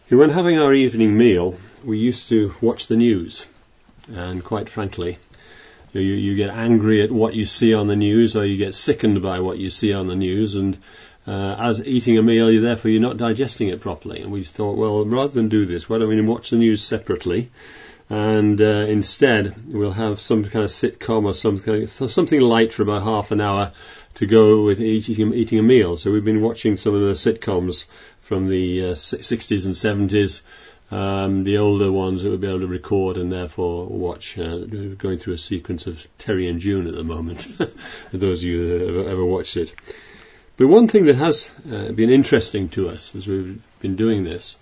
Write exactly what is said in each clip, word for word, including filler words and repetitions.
When having our evening meal, we used to watch the news, and quite frankly, you, you get angry at what you see on the news, or you get sickened by what you see on the news, and uh, as eating a meal, you therefore you're not digesting it properly. And we thought, well, rather than do this, why don't we watch the news separately, and uh, instead we'll have some kind of sitcom or some kind of, something light for about half an hour to go with eating, eating a meal. So we've been watching some of the sitcoms from the uh, sixties and seventies, um, the older ones that we'll be able to record and therefore watch, uh, going through a sequence of Terry and June at the moment, those of you that have ever watched it. But one thing that has uh, been interesting to us as we've been doing this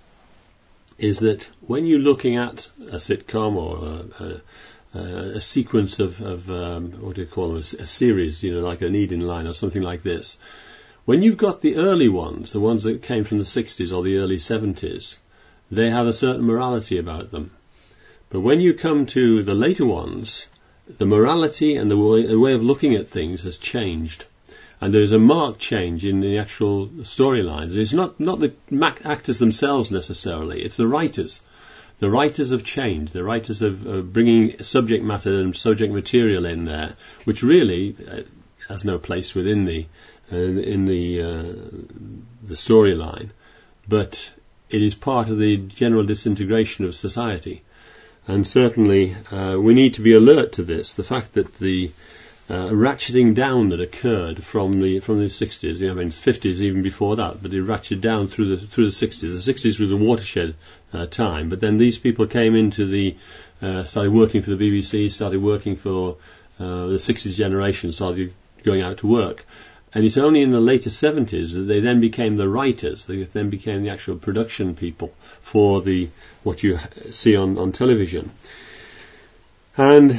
is that when you're looking at a sitcom or a, a, a sequence of, of um, what do you call them, a, a series, you know, like an Eden line or something like this, when you've got the early ones, the ones that came from the sixties or the early seventies, they have a certain morality about them. But when you come to the later ones, the morality and the way, the way of looking at things has changed. And there's a marked change in the actual storylines. It's not, not the actors themselves necessarily, it's the writers. The writers have changed. The writers are uh, bringing subject matter and subject material in there, which really uh, has no place within the uh, in the uh, the storyline, but it is part of the general disintegration of society. And certainly uh, we need to be alert to this. The fact that the uh, ratcheting down that occurred from the from the sixties, you know, I mean fifties even before that, but it ratcheted down through the through the sixties. The sixties was a watershed uh, time, but then these people came into the uh, started working for the B B C, started working for uh, the sixties generation, started going out to work. And it's only in the later seventies that they then became the writers. They then became the actual production people for the what you see on, on television. And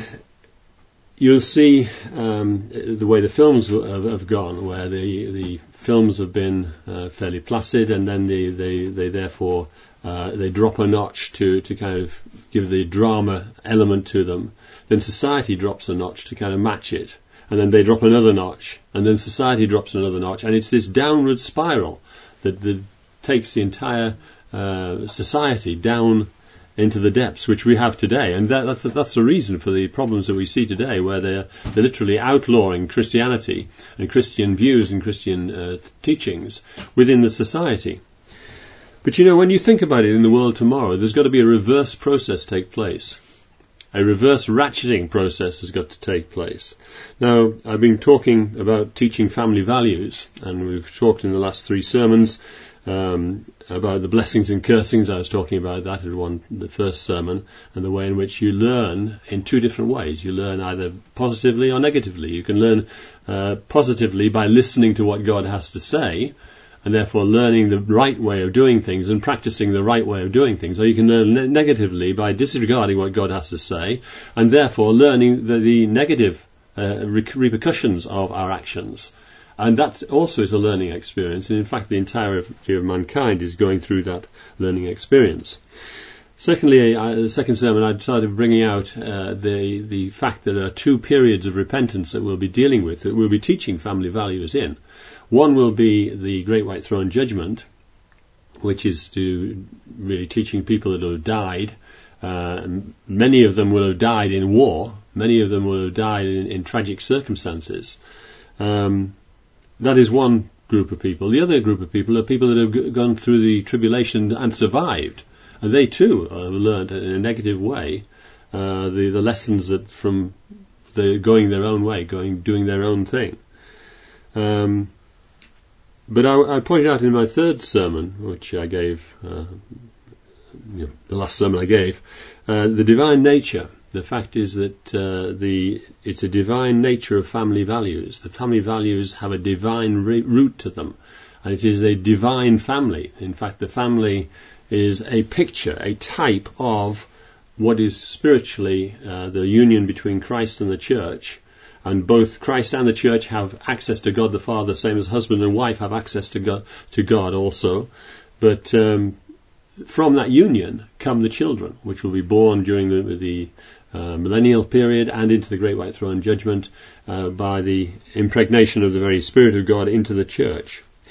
you'll see um, the way the films have, have gone, where the the films have been uh, fairly placid, and then they they, they therefore uh, they drop a notch to, to kind of give the drama element to them. Then society drops a notch to kind of match it. And then they drop another notch, and then society drops another notch, and it's this downward spiral that, that takes the entire uh, society down into the depths which we have today. And that, that's, that's the reason for the problems that we see today, where they're, they're literally outlawing Christianity and Christian views and Christian uh, teachings within the society. But you know, when you think about it in the world tomorrow, there's got to be a reverse process take place. A reverse ratcheting process has got to take place. Now, I've been talking about teaching family values, and we've talked in the last three sermons um, about the blessings and cursings. I was talking about that in one, the first sermon, and the way in which you learn in two different ways. You learn either positively or negatively. You can learn uh, positively by listening to what God has to say, and therefore learning the right way of doing things and practicing the right way of doing things. Or you can learn ne- negatively by disregarding what God has to say, and therefore learning the, the negative uh, re- repercussions of our actions. And that also is a learning experience, and in fact the entirety of mankind is going through that learning experience. Secondly, uh, the second sermon, I started bringing out uh, the the fact that there are two periods of repentance that we'll be dealing with, that we'll be teaching family values in. One will be the Great White Throne Judgment, which is to really teaching people that have died. Uh, many of them will have died in war. Many of them will have died in, in tragic circumstances. Um, that is one group of people. The other group of people are people that have g- gone through the tribulation and survived. And they too have learned in a negative way uh, the, the lessons that from the going their own way, going doing their own thing. Um, But I, I pointed out in my third sermon, which I gave, uh, you know, the last sermon I gave, uh, the divine nature. The fact is that uh, the it's a divine nature of family values. The family values have a divine re- root to them, and it is a divine family. In fact, the family is a picture, a type of what is spiritually uh, the union between Christ and the church. And both Christ and the church have access to God the Father, same as husband and wife have access to God, to God also. But um, from that union come the children, which will be born during the, the uh, millennial period and into the Great White Throne Judgment uh, by the impregnation of the very Spirit of God into the church.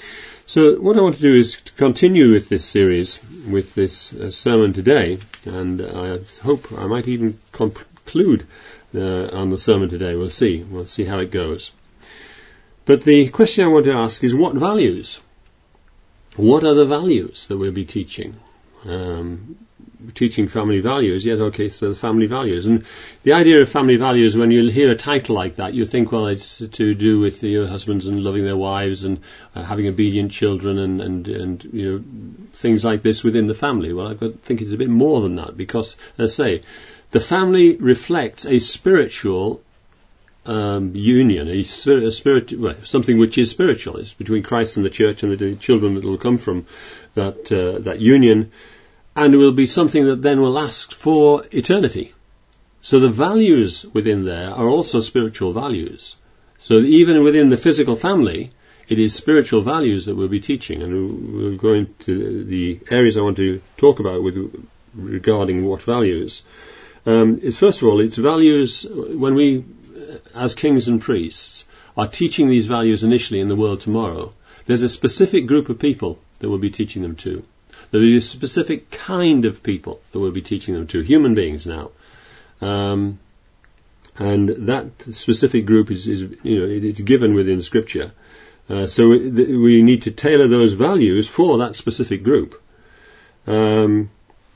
So what I want to do is to continue with this series, with this uh, sermon today, and I hope I might even conclude uh, on the sermon today. We'll see. We'll see how it goes. But the question I want to ask is, what values? What are the values that we'll be teaching? Um, teaching family values, yet okay, so the family values. And the idea of family values, when you hear a title like that, you think, well, it's to do with your husbands and loving their wives and uh, having obedient children and, and, and, you know, things like this within the family. Well, I think it's a bit more than that, because, as I say, the family reflects a spiritual um, union, a, spirit, a spirit, well, something which is spiritual. It's between Christ and the church and the children that will come from that uh, that union. And it will be something that then will last for eternity. So the values within there are also spiritual values. So even within the physical family, it is spiritual values that we'll be teaching. And we'll go into the areas I want to talk about with regarding what values. Um, is first of all, it's values when we, as kings and priests, are teaching these values initially in the world tomorrow. There's a specific group of people that we'll be teaching them to. There will be a specific kind of people that we'll be teaching them to, human beings now. Um, and that specific group is, is you know, it, it's given within Scripture. Uh, so th- we need to tailor those values for that specific group. Um,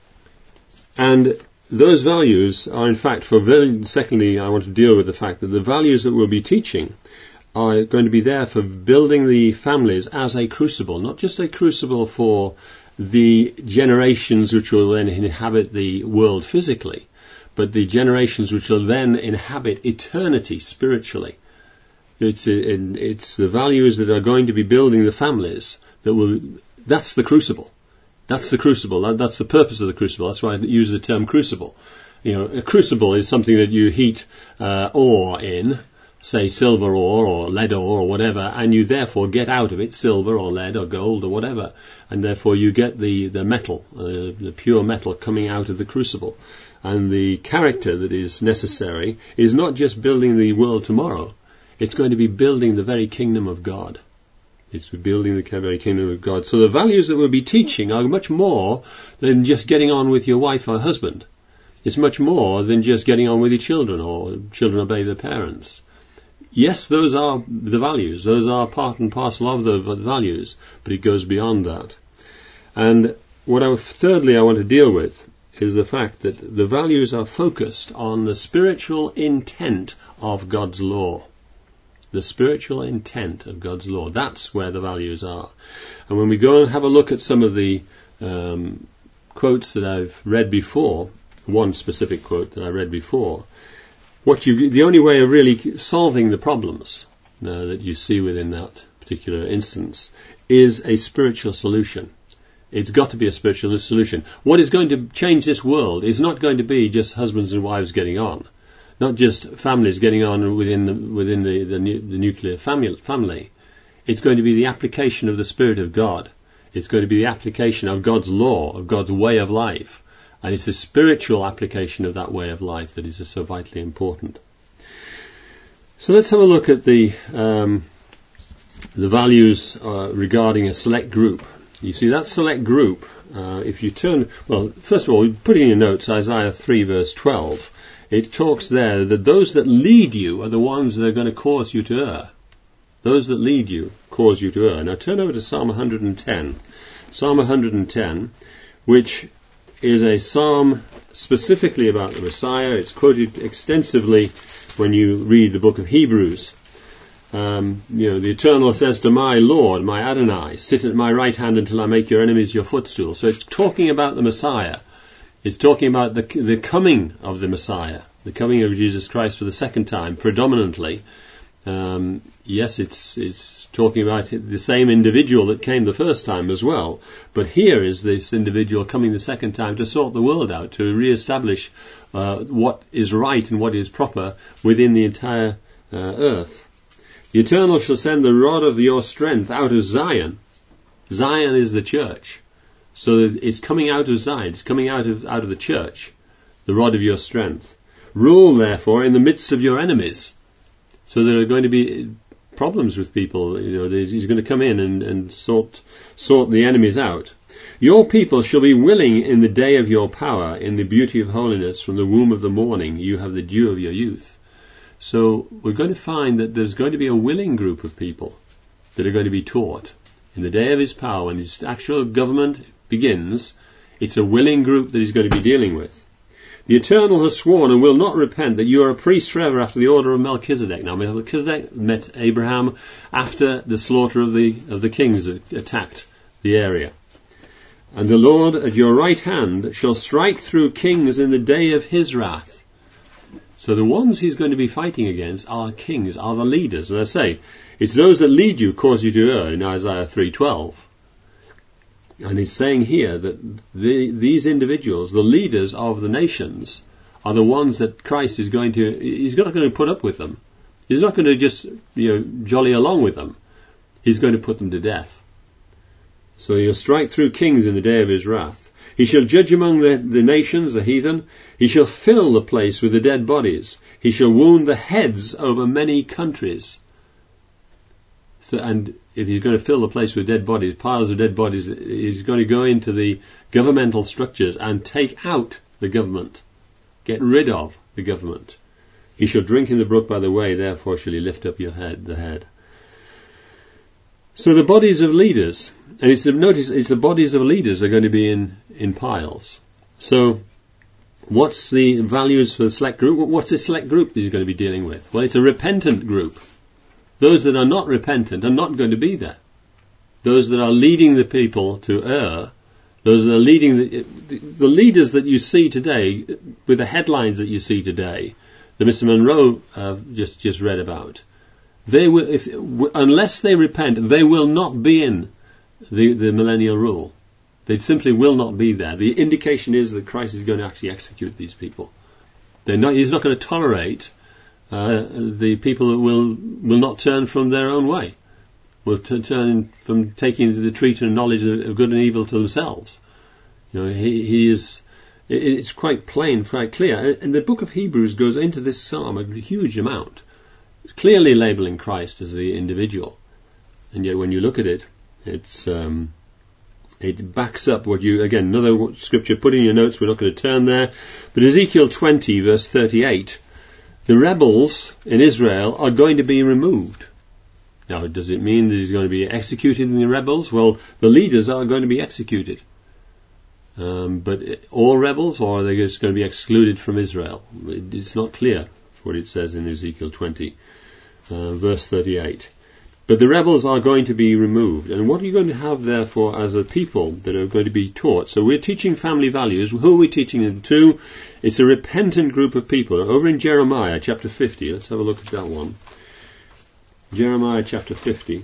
and those values are, in fact, for very, secondly, I want to deal with the fact that the values that we'll be teaching are going to be there for building the families as a crucible, not just a crucible for the generations which will then inhabit the world physically, but the generations which will then inhabit eternity spiritually. It's, it's the values that are going to be building the families that will, that's the crucible. That's the crucible. That, that's the purpose of the crucible. That's why I use the term crucible. You know, a crucible is something that you heat uh, ore in, say silver ore or lead ore or whatever, and you therefore get out of it silver or lead or gold or whatever, and therefore you get the, the metal, uh, the pure metal coming out of the crucible. And the character that is necessary is not just building the world tomorrow, it's going to be building the very kingdom of God. It's building the very kingdom of God. So the values that we'll be teaching are much more than just getting on with your wife or husband. It's much more than just getting on with your children or children obey their parents. Yes, those are the values. Those are part and parcel of the values, but it goes beyond that. And what I, thirdly I want to deal with is the fact that the values are focused on the spiritual intent of God's law. The spiritual intent of God's law. That's where the values are. And when we go and have a look at some of the um, quotes that I've read before, one specific quote that I read before, What you, the only way of really solving the problems uh, that you see within that particular instance is a spiritual solution. It's got to be a spiritual solution. What is going to change this world is not going to be just husbands and wives getting on, not just families getting on within the, within the, the, nu- the nuclear family, family. It's going to be the application of the Spirit of God. It's going to be the application of God's law, of God's way of life. And it's the spiritual application of that way of life that is so vitally important. So let's have a look at the um, the values uh, regarding a select group. You see, that select group, uh, if you turn, well, first of all, put in your notes Isaiah three verse twelve. It talks there that those that lead you are the ones that are going to cause you to err. Those that lead you cause you to err. Now turn over to Psalm one hundred ten. Psalm one hundred ten, which is a psalm specifically about the Messiah. It's quoted extensively when you read the book of Hebrews. Um, you know, the Eternal says to my Lord, my Adonai, sit at my right hand until I make your enemies your footstool. So it's talking about the Messiah. It's talking about the the coming of the Messiah, the coming of Jesus Christ for the second time, predominantly. Um, yes, it's it's talking about the same individual that came the first time as well, but here is this individual coming the second time to sort the world out, to re-establish uh, what is right and what is proper within the entire uh, earth. The Eternal shall send the rod of your strength out of Zion. Zion is the church. So it's coming out of Zion, it's coming out of out of the church, the rod of your strength. Rule, therefore, in the midst of your enemies. So there are going to be problems with people. You know, he's going to come in and, and sort sort the enemies out. Your people shall be willing in the day of your power, in the beauty of holiness. From the womb of the morning you have the dew of your youth. So we're going to find that there's going to be a willing group of people that are going to be taught. In the day of his power, when his actual government begins, it's a willing group that he's going to be dealing with. The Eternal has sworn and will not repent that you are a priest forever after the order of Melchizedek. Now, Melchizedek met Abraham after the slaughter of the of the kings that attacked the area. And the Lord at your right hand shall strike through kings in the day of his wrath. So the ones he's going to be fighting against are kings, are the leaders. And I say, it's those that lead you cause you to err in Isaiah three twelve. And he's saying here that the, these individuals, the leaders of the nations, are the ones that Christ is going to, he's not going to put up with them. He's not going to just, you know, jolly along with them. He's going to put them to death. So he'll strike through kings in the day of his wrath. He shall judge among the, the nations, the heathen. He shall fill the place with the dead bodies. He shall wound the heads over many countries. So, and if he's going to fill the place with dead bodies, piles of dead bodies, he's going to go into the governmental structures and take out the government, get rid of the government. He shall drink in the brook by the way, therefore shall he lift up your head, the head. So the bodies of leaders, and it's the, notice it's the bodies of leaders are going to be in, in piles. So what's the values for the select group? What's the select group that he's going to be dealing with? Well, it's a repentant group. Those that are not repentant are not going to be there. Those that are leading the people to err, those that are leading the, the leaders that you see today, with the headlines that you see today, that Mister Monroe uh, just just read about, they will, if unless they repent, they will not be in the the millennial rule. They simply will not be there. The indication is that Christ is going to actually execute these people. They're not. He's not going to tolerate Uh, the people that will will not turn from their own way, will t- turn from taking the treat and knowledge of, of good and evil to themselves. You know, he, he is. It, it's quite plain, quite clear. And the book of Hebrews goes into this psalm a huge amount, clearly labeling Christ as the individual. And yet, when you look at it, it's um, it backs up what you again another scripture. Put in your notes. We're not going to turn there, but Ezekiel twenty verse thirty-eight. The rebels in Israel are going to be removed. Now, does it mean that he's going to be executing the rebels? Well, the leaders are going to be executed. Um, but all rebels, or are they just going to be excluded from Israel? It's not clear what it says in Ezekiel twenty, uh, verse thirty-eight. But the rebels are going to be removed. And what are you going to have, therefore, as a people that are going to be taught? So we're teaching family values. Who are we teaching them to? It's a repentant group of people. Over in Jeremiah chapter fifty, let's have a look at that one. Jeremiah chapter fifty.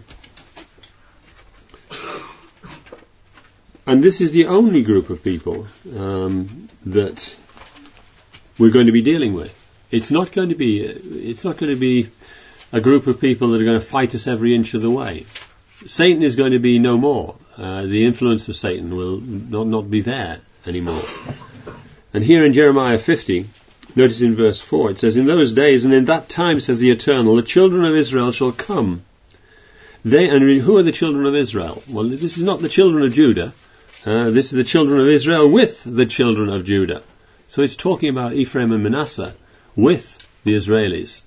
And this is the only group of people um, that we're going to be dealing with. It's not going to be, it's not going to be a group of people that are going to fight us every inch of the way. Satan is going to be no more. Uh, the influence of Satan will not, not be there anymore. And here in Jeremiah fifty, notice in verse four, it says, in those days and in that time, says the Eternal, the children of Israel shall come. They, and who are the children of Israel? Well, this is not the children of Judah. Uh, this is the children of Israel with the children of Judah. So it's talking about Ephraim and Manasseh with the Israelis.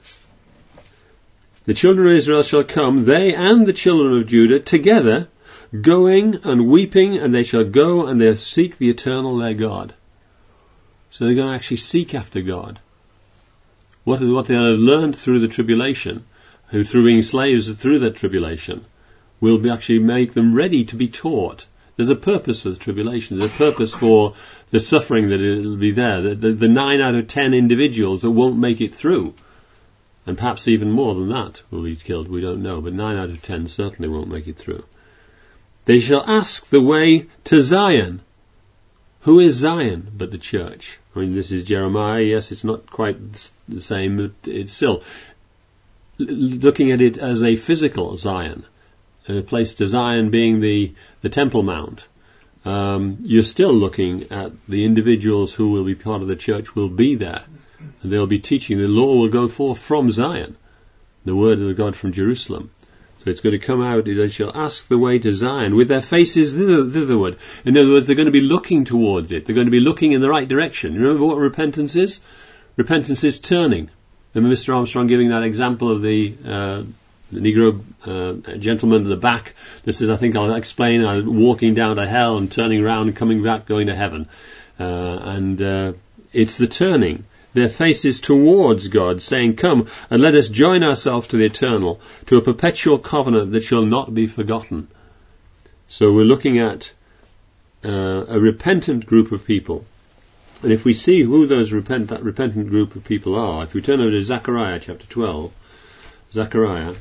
The children of Israel shall come, they and the children of Judah, together, going and weeping, and they shall go and they'll seek the Eternal their God. So they're going to actually seek after God. What, what they have learned through the tribulation, who through being slaves through that tribulation, will be actually make them ready to be taught. There's a purpose for the tribulation. There's a purpose for the suffering that will be there. The, the, the nine out of ten individuals that won't make it through. And perhaps even more than that will be killed, we don't know, but nine out of ten certainly won't make it through. They shall ask the way to Zion. Who is Zion but the church? I mean, this is Jeremiah, yes, it's not quite the same, but it's still looking at it as a physical Zion, a place to Zion being the, the Temple Mount. Um, you're still looking at the individuals who will be part of the church will be there. And they'll be teaching. The law will go forth from Zion. the word of the God from Jerusalem. So it's going to come out, they shall ask the way to Zion with their faces thither, thitherward. In other words, they're going to be looking towards it. They're going to be looking in the right direction. Remember what repentance is? Repentance is turning. Remember Mister Armstrong giving that example of the, uh, the Negro uh, gentleman at the back that says, I think I'll explain, I'm walking down to hell and turning around and coming back, going to heaven. Uh, and uh, it's the turning. Their faces towards God, saying, come and let us join ourselves to the eternal, to a perpetual covenant that shall not be forgotten. So we're looking at uh, a repentant group of people. And if we see who those repent, that repentant group of people are, if we turn over to Zechariah chapter twelve, Zechariah,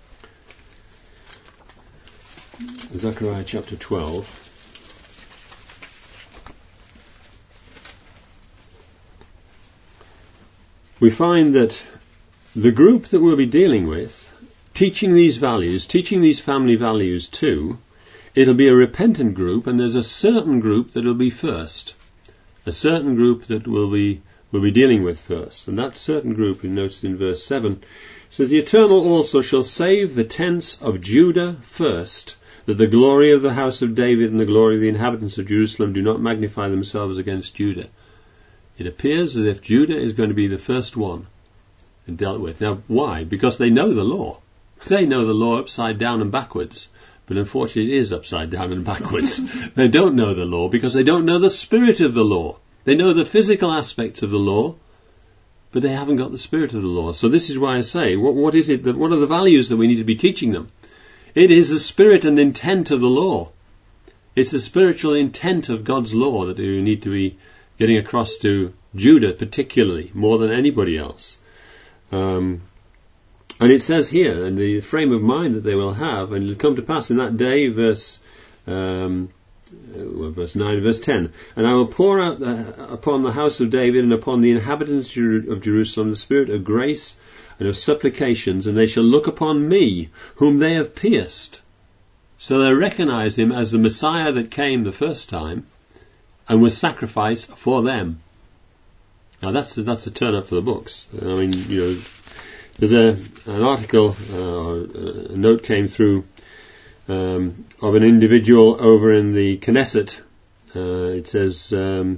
Zechariah chapter twelve, we find that the group that we'll be dealing with, teaching these values, teaching these family values too, it'll be a repentant group, and there's a certain group that will be first. A certain group that we'll be, we'll be dealing with first. And that certain group, we noticed in verse seven, says, the Eternal also shall save the tents of Judah first, that the glory of the house of David and the glory of the inhabitants of Jerusalem do not magnify themselves against Judah. It appears as if Judah is going to be the first one dealt with. Now, why? Because they know the law. They know the law upside down and backwards. But unfortunately it is upside down and backwards. They don't know the law because they don't know the spirit of the law. They know the physical aspects of the law, but they haven't got the spirit of the law. So this is why I say, what, what is it that, what are the values that we need to be teaching them? It is the spirit and intent of the law. It's the spiritual intent of God's law that we need to be getting across to Judah particularly, more than anybody else. Um, and it says here, in the frame of mind that they will have, and it will come to pass in that day, verse um, well, verse nine, verse ten, and I will pour out the, upon the house of David and upon the inhabitants of Jerusalem the spirit of grace and of supplications, and they shall look upon me, whom they have pierced. So they recognize him as the Messiah that came the first time and was sacrificed for them. Now that's a, that's a turn up for the books. I mean, you know, there's a an article, uh, a note came through um, of an individual over in the Knesset. Uh, it says um,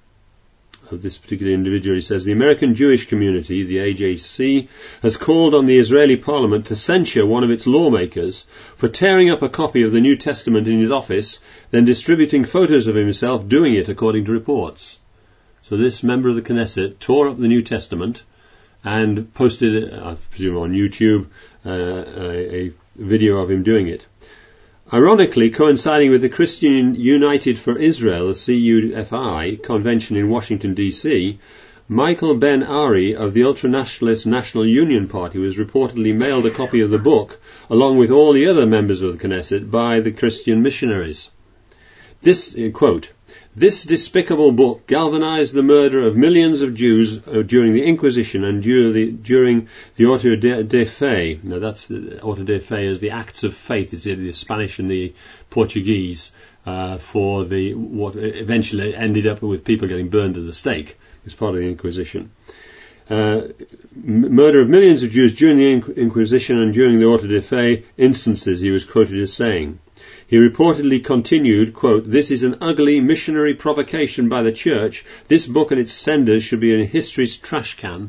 of this particular individual, he says, the American Jewish community, the A J C, has called on the Israeli Parliament to censure one of its lawmakers for tearing up a copy of the New Testament in his office, then distributing photos of himself doing it, according to reports. So this member of the Knesset tore up the New Testament and posted it, I presume on YouTube, uh, a, a video of him doing it. Ironically, coinciding with the Christian United for Israel, the C U F I, convention in Washington, D C, Michael Ben-Ari of the ultranationalist National Union Party was reportedly mailed a copy of the book, along with all the other members of the Knesset, by the Christian missionaries. This, quote, this despicable book galvanized the murder of millions of Jews uh, during the Inquisition and during the, during the auto de, de fe. Now that's the auto de fe is the acts of faith. It's the Spanish and the Portuguese uh, for the what eventually ended up with people getting burned at the stake. It's part of the Inquisition. Uh, m- murder of millions of Jews during the Inqu- Inquisition and during the auto de fe instances, he was quoted as saying. He reportedly continued, quote, this is an ugly missionary provocation by the church. This book and its senders should be in history's trash can.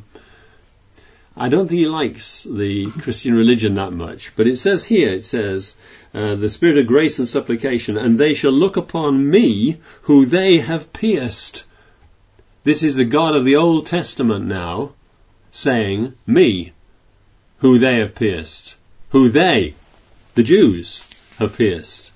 I don't think he likes the Christian religion that much, but it says here, it says, uh, the spirit of grace and supplication, and they shall look upon me, who they have pierced. This is the God of the Old Testament now, saying, me, who they have pierced. Who they, the Jews, have pierced.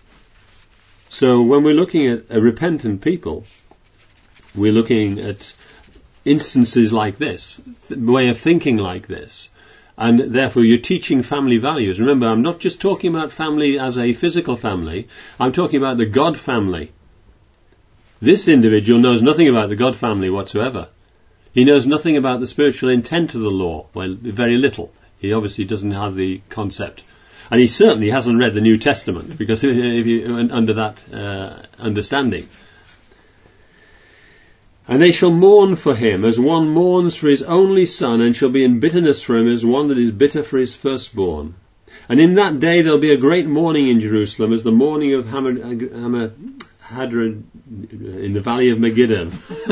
So when we're looking at a repentant people, we're looking at instances like this, th- way of thinking like this, and therefore you're teaching family values. Remember, I'm not just talking about family as a physical family, I'm talking about the God family. This individual knows nothing about the God family whatsoever. He knows nothing about the spiritual intent of the law, well, very little. He obviously doesn't have the concept. And he certainly hasn't read the New Testament, because if you, under that uh, understanding. And they shall mourn for him as one mourns for his only son, and shall be in bitterness for him as one that is bitter for his firstborn. And in that day there will be a great mourning in Jerusalem, as the mourning of Hamad in the valley of Megiddo.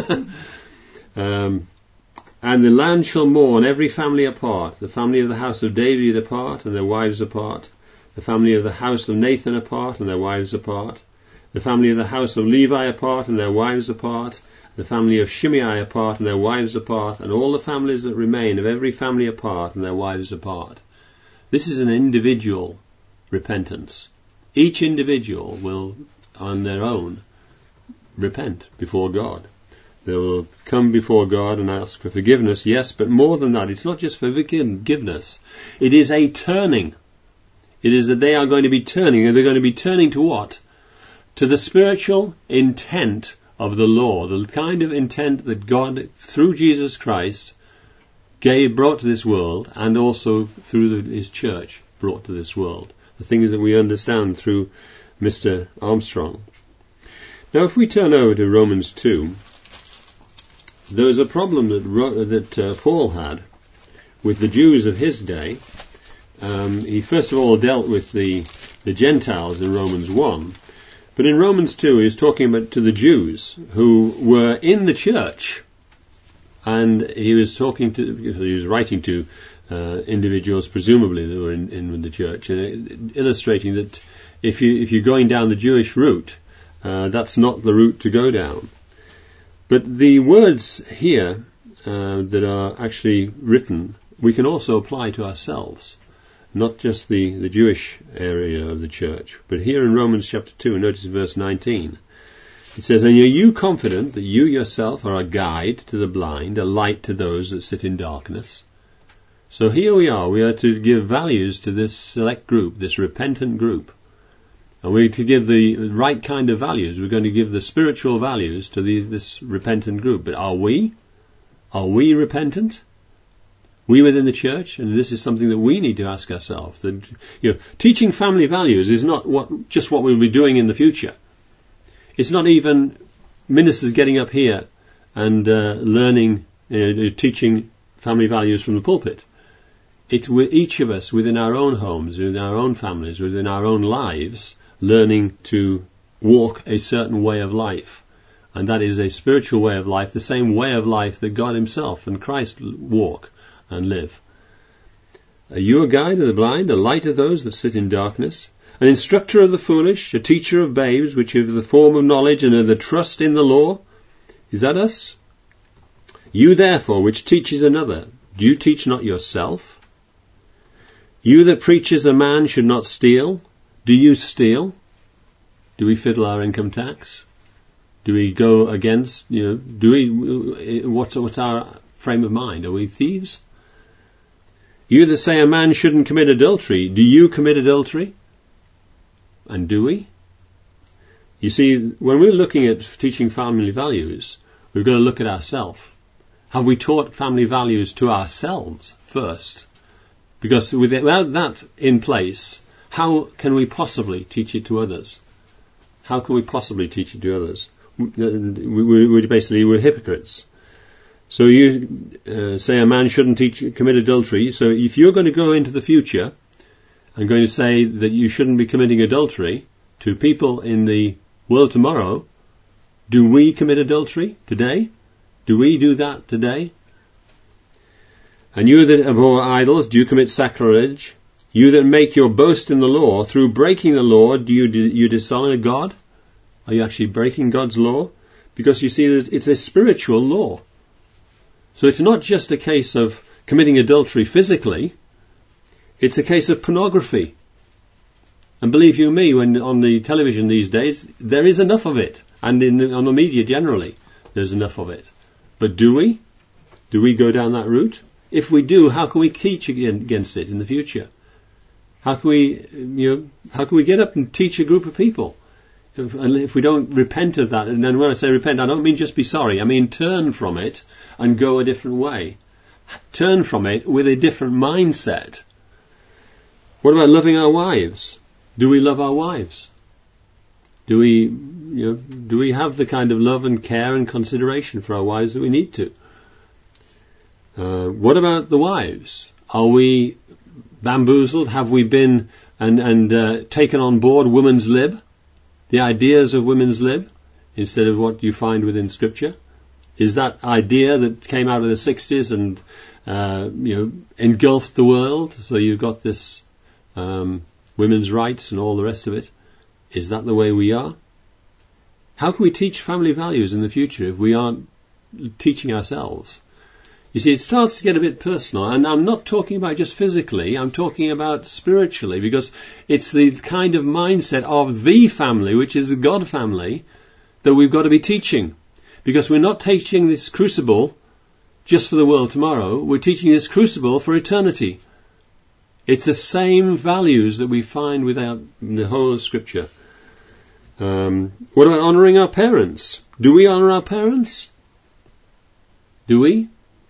um, and the land shall mourn, every family apart, the family of the house of David apart, and their wives apart, the family of the house of Nathan apart, and their wives apart, the family of the house of Levi apart, and their wives apart, the family of Shimei apart, and their wives apart, and all the families that remain of every family apart, and their wives apart. This is an individual repentance. Each individual will, on their own, repent before God. They will come before God and ask for forgiveness, yes, but more than that, it's not just for forgiveness. It is a turning. It is that they are going to be turning, and they're going to be turning to what? To the spiritual intent of the law, the kind of intent that God, through Jesus Christ, gave, brought to this world, and also through the, his church, brought to this world. The things that we understand through Mister Armstrong. Now, if we turn over to Romans two, there was a problem that, that uh, Paul had with the Jews of his day. Um, he first of all dealt with the, the Gentiles in Romans one. But in Romans two, he was talking about to the Jews who were in the church, and he was talking to, he was writing to uh, individuals, presumably that were in, in the church, and illustrating that if you if you're going down the Jewish route, uh, that's not the route to go down. But the words here uh, that are actually written, we can also apply to ourselves. Not just the, the Jewish area of the church, but here in Romans chapter two, notice verse nineteen. It says, "And are you confident that you yourself are a guide to the blind, a light to those that sit in darkness?" So here we are. We are to give values to this select group, this repentant group. And we're to give the right kind of values. We're going to give the spiritual values to the, this repentant group. But are we? Are we repentant? We within the church, and this is something that we need to ask ourselves. That, you know, teaching family values is not what just what we'll be doing in the future. It's not even ministers getting up here and uh, learning, uh, teaching family values from the pulpit. It's with each of us within our own homes, within our own families, within our own lives, learning to walk a certain way of life. And that is a spiritual way of life, the same way of life that God himself and Christ walk and live. Are you a guide of the blind, a light of those that sit in darkness, an instructor of the foolish, a teacher of babes, which have the form of knowledge and of the trust in the law? Is that us? You therefore, which teaches another, do you teach not yourself? You that preaches a man should not steal, do you steal? Do we fiddle our income tax? Do we go against, you know, do we, what's, what's our frame of mind? Are we thieves? You that say a man shouldn't commit adultery, do you commit adultery? And do we? You see, when we're looking at teaching family values, we've got to look at ourselves. Have we taught family values to ourselves first? Because without that in place, how can we possibly teach it to others? How can we possibly teach it to others? We, we basically, we're hypocrites. So you uh, say a man shouldn't teach, commit adultery. So if you're going to go into the future and going to say that you shouldn't be committing adultery to people in the world tomorrow, do we commit adultery today? Do we do that today? And you that abhor idols, do you commit sacrilege? You that make your boast in the law, through breaking the law, do you, you dishonor God? Are you actually breaking God's law? Because you see, it's a spiritual law. So it's not just a case of committing adultery physically, it's a case of pornography. And believe you me, when on the television these days, there is enough of it. And in the, on the media generally, there's enough of it. But do we? Do we go down that route? If we do, how can we teach against it in the future? How can we, you know, how can we get up and teach a group of people? If, if we don't repent of that, and then when I say repent, I don't mean just be sorry. I mean turn from it and go a different way. Turn from it with a different mindset. What about loving our wives? Do we love our wives? Do we, you know, do we have the kind of love and care and consideration for our wives that we need to? Uh, what about the wives? Are we bamboozled? Have we been and, and uh, taken on board women's lib, the ideas of women's lib, instead of what you find within Scripture? Is that idea that came out of the sixties and uh, you know engulfed the world? So you've got this um, women's rights and all the rest of it. Is that the way we are? How can we teach family values in the future if we aren't teaching ourselves? You see, it starts to get a bit personal, and I'm not talking about just physically, I'm talking about spiritually, because it's the kind of mindset of the family, which is the God family, that we've got to be teaching. Because we're not teaching this crucible just for the world tomorrow, we're teaching this crucible for eternity. It's the same values that we find without the whole of Scripture. Um, what about honouring our parents? Do we honour our parents? Do we?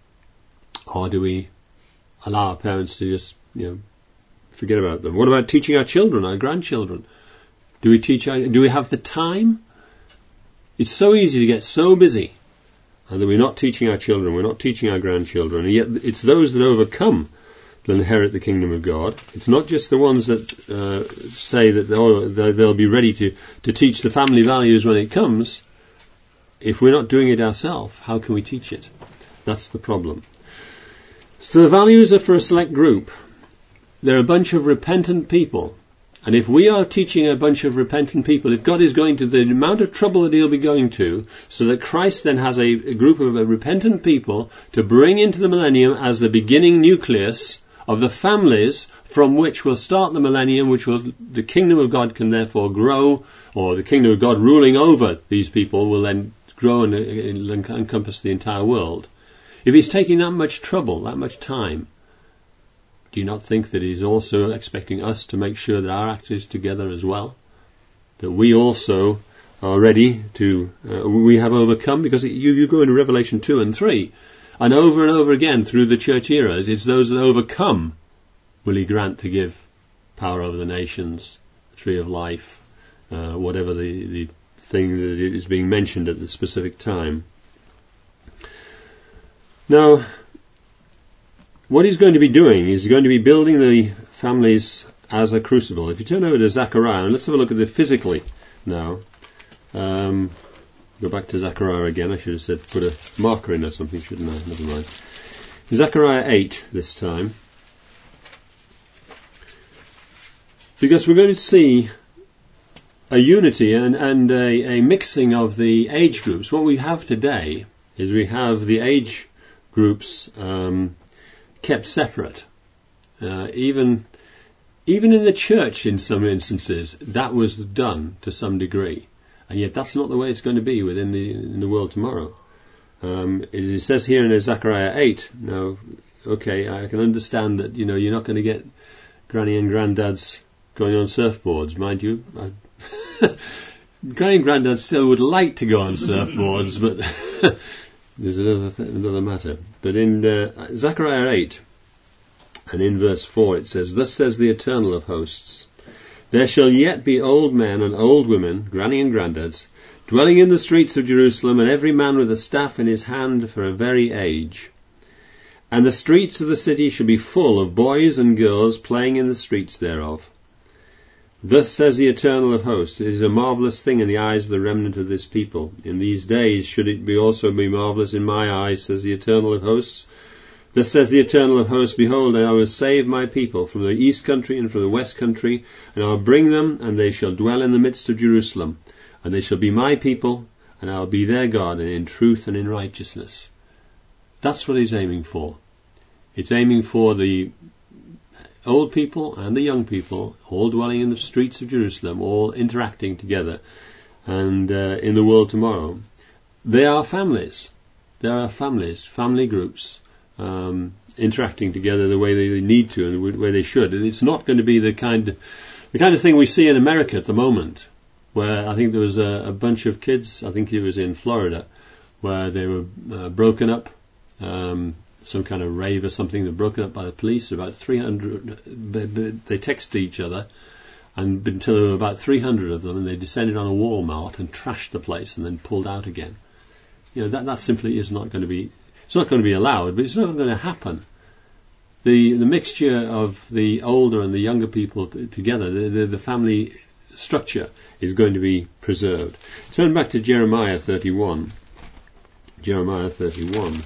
Or do we allow our parents to just, you know, forget about them? What about teaching our children, our grandchildren? Do we teach our, do we have the time? It's so easy to get so busy and that we're not teaching our children, we're not teaching our grandchildren, and yet it's those that overcome that inherit the kingdom of God. It's not just the ones that uh, say that oh, they'll be ready to, to teach the family values when it comes. If we're not doing it ourselves, how can we teach it? That's the problem. So the values are for a select group. They're a bunch of repentant people. And if we are teaching a bunch of repentant people, if God is going to the amount of trouble that he'll be going to, so that Christ then has a, a group of repentant people to bring into the millennium as the beginning nucleus of the families from which will start the millennium, which will, the kingdom of God can therefore grow, or the kingdom of God ruling over these people will then grow and, and encompass the entire world. If he's taking that much trouble, that much time, do you not think that he's also expecting us to make sure that our act is together as well? That we also are ready to, uh, we have overcome, because you, you go into Revelation two and three, and over and over again through the church eras, it's those that overcome will he grant to give power over the nations, the tree of life, uh, whatever the, the thing that is being mentioned at the specific time. Now, what he's going to be doing is he's going to be building the families as a crucible. If you turn over to Zechariah, and let's have a look at it physically now. Um, go back to Zechariah again. I should have said put a marker in or something, shouldn't I? Never mind. Zechariah eight this time. Because we're going to see a unity and, and a, a mixing of the age groups. What we have today is we have the age groups um, kept separate. Uh, even even in the church, in some instances, that was done to some degree, and yet that's not the way it's going to be within the in the world tomorrow. Um, it, it says here in Zechariah eight. Now, okay, I can understand that you know you're not going to get granny and granddads going on surfboards, mind you. I, granny and granddad still would like to go on surfboards, but. There's another th- another matter. But in uh, Zechariah eight, and in verse four, it says, "Thus says the Eternal of hosts, there shall yet be old men and old women, granny and granddads, dwelling in the streets of Jerusalem, and every man with a staff in his hand for a very age. And the streets of the city shall be full of boys and girls playing in the streets thereof. Thus says the Eternal of hosts, it is a marvellous thing in the eyes of the remnant of this people. In these days should it be also be marvellous in my eyes, says the Eternal of hosts. Thus says the Eternal of hosts, behold, I will save my people from the east country and from the west country, and I will bring them, and they shall dwell in the midst of Jerusalem. And they shall be my people, and I will be their God, and in truth and in righteousness." That's what he's aiming for. It's aiming for the old people and the young people, all dwelling in the streets of Jerusalem, all interacting together, and uh, in the world tomorrow. They are families. There are families, family groups, um, interacting together the way they need to and the way they should. And it's not going to be the kind of, the kind of thing we see in America at the moment, where I think there was a, a bunch of kids, I think it was in Florida, where they were uh, broken up, um, some kind of rave or something. They're broken up by the police. About three hundred, they, they text each other, and until there were about three hundred of them, and they descended on a Walmart and trashed the place and then pulled out again. You know, that, that simply is not going to be, it's not going to be allowed, but it's not going to happen. The, the mixture of the older and the younger people t- together, the, the, the family structure is going to be preserved. Turn back to Jeremiah thirty-one. Jeremiah thirty-one.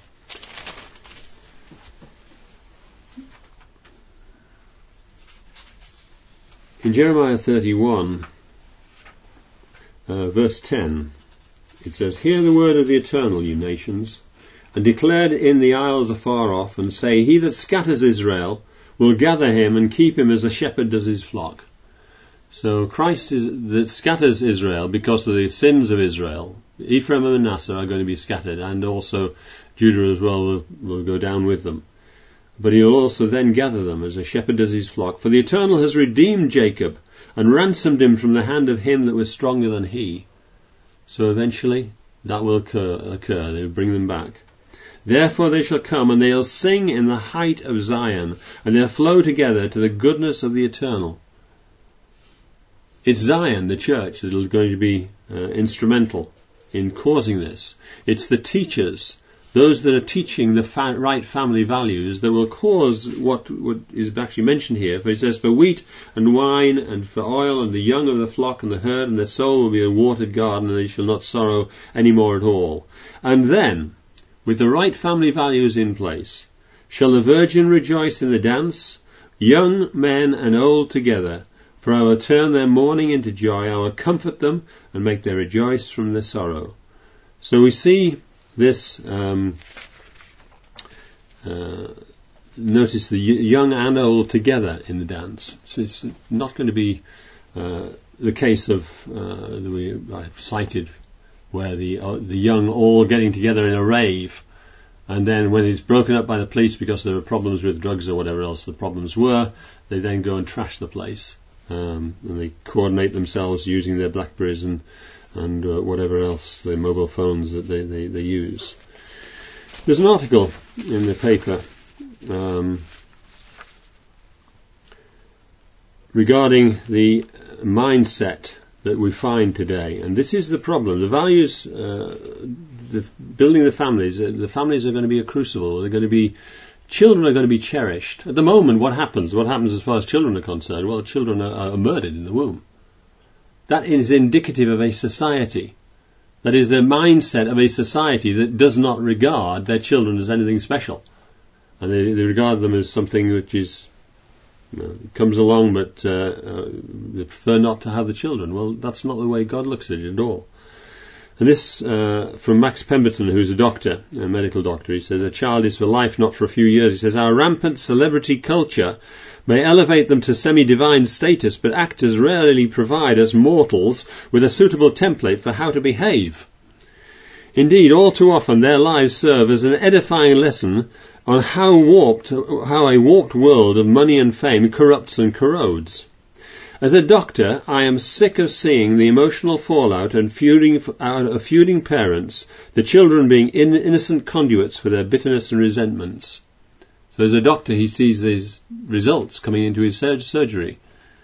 In Jeremiah thirty-one, uh, verse ten, it says, "Hear the word of the Eternal, you nations, and declare in the isles afar off, and say, He that scatters Israel will gather him and keep him as a shepherd does his flock." So Christ is that scatters Israel because of the sins of Israel. Ephraim and Manasseh are going to be scattered, and also Judah as well will, will go down with them. But he'll also then gather them as a shepherd does his flock. For the Eternal has redeemed Jacob and ransomed him from the hand of him that was stronger than he. So eventually that will occur. occur. They will bring them back. "Therefore they shall come, and they'll sing in the height of Zion, and they'll flow together to the goodness of the Eternal." It's Zion, the church, that is going to be uh, instrumental in causing this. It's the teachers, those that are teaching the fa- right family values, that will cause what, what is actually mentioned here. For it says, "For wheat and wine and for oil and the young of the flock and the herd and their soul will be a watered garden, and they shall not sorrow any more at all." And then, with the right family values in place, shall the virgin rejoice in the dance, young men and old together. For I will turn their mourning into joy, I will comfort them and make them rejoice from their sorrow. So we see this, um, uh, notice the young and old together in the dance. So it's not going to be uh, the case of, uh, that we, I've cited, where the uh, the young all getting together in a rave, and then when it's broken up by the police because there were problems with drugs or whatever else the problems were, they then go and trash the place. Um, and they coordinate themselves using their Blackberries and, and uh, whatever else, their mobile phones that they, they, they use. There's an article in the paper um, regarding the mindset that we find today, and this is the problem. The values, uh, the building the families, uh, the families are going to be a crucible. They're going to be Children are going to be cherished. At the moment, what happens? What happens as far as children are concerned? Well, children are, are murdered in the womb. That is indicative of a society. That is the mindset of a society that does not regard their children as anything special. And they, they regard them as something which is, you know, comes along, but uh, uh, they prefer not to have the children. Well, that's not the way God looks at it at all. And this, uh, from Max Pemberton, who's a doctor, a medical doctor. He says, "A child is for life, not for a few years." He says, "Our rampant celebrity culture may elevate them to semi-divine status, but actors rarely provide us mortals with a suitable template for how to behave. Indeed, all too often their lives serve as an edifying lesson on how warped, how a warped world of money and fame corrupts and corrodes. As a doctor, I am sick of seeing the emotional fallout and feuding out of feuding parents, the children being in, innocent conduits for their bitterness and resentments." So as a doctor, he sees these results coming into his sur- surgery.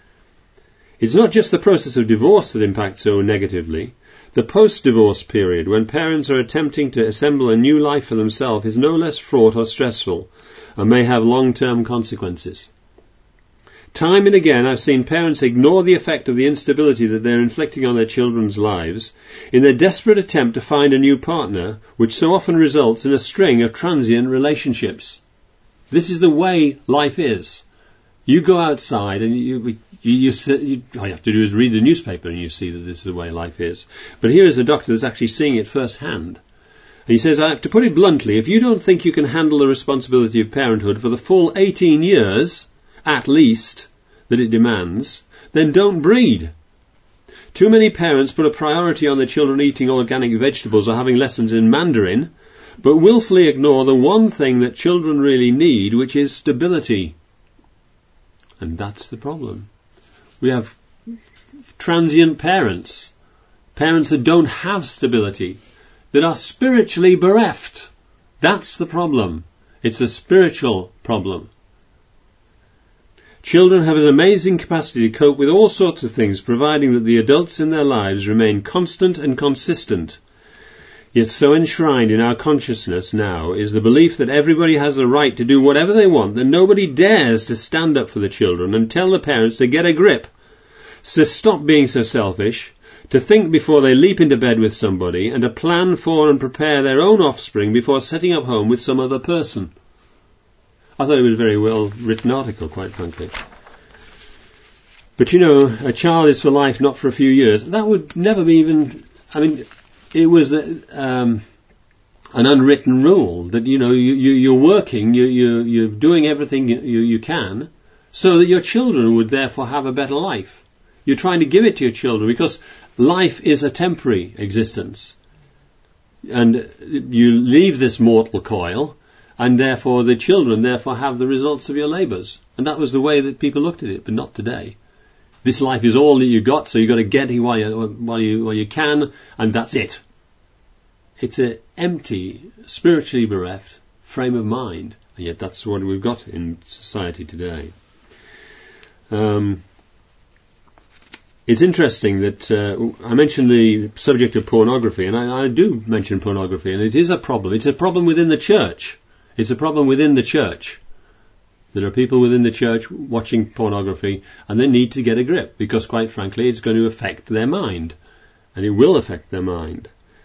It's not just the process of divorce that impacts so negatively. The post-divorce period, when parents are attempting to assemble a new life for themselves, is no less fraught or stressful, and may have long-term consequences. Time and again I've seen parents ignore the effect of the instability that they're inflicting on their children's lives in their desperate attempt to find a new partner, which so often results in a string of transient relationships. This is the way life is. You go outside and you, you, you, you, all you have to do is read the newspaper and you see that this is the way life is. But here is a doctor that's actually seeing it firsthand. And he says, "I have to put it bluntly, if you don't think you can handle the responsibility of parenthood for the full eighteen years, at least, that it demands, then don't breed. Too many parents put a priority on their children eating organic vegetables or having lessons in Mandarin, but willfully ignore the one thing that children really need, which is stability." And that's the problem. We have transient parents, parents that don't have stability, that are spiritually bereft. That's the problem. It's a spiritual problem. Children have an amazing capacity to cope with all sorts of things, providing that the adults in their lives remain constant and consistent. Yet so enshrined in our consciousness now is the belief that everybody has the right to do whatever they want, that nobody dares to stand up for the children and tell the parents to get a grip, to stop being so selfish, to think before they leap into bed with somebody, and to plan for and prepare their own offspring before setting up home with some other person. I thought it was a very well written article, quite frankly. But you know, a child is for life, not for a few years. That would never be even, I mean, it was um, an unwritten rule that, you know, you, you, you're working, you, you, you're doing everything you, you can so that your children would therefore have a better life. You're trying to give it to your children because life is a temporary existence. And you leave this mortal coil, and therefore the children therefore have the results of your labours. And that was the way that people looked at it, but not today. This life is all that you got, so you've got to get it while you, while you, while you can, and that's it. It's an empty, spiritually bereft frame of mind, and yet that's what we've got in society today. Um, it's interesting that uh, I mentioned the subject of pornography, and I, I do mention pornography, and it is a problem. It's a problem within the church. It's a problem within the church. There are people within the church watching pornography, and they need to get a grip, because quite frankly it's going to affect their mind, and it will affect their mind.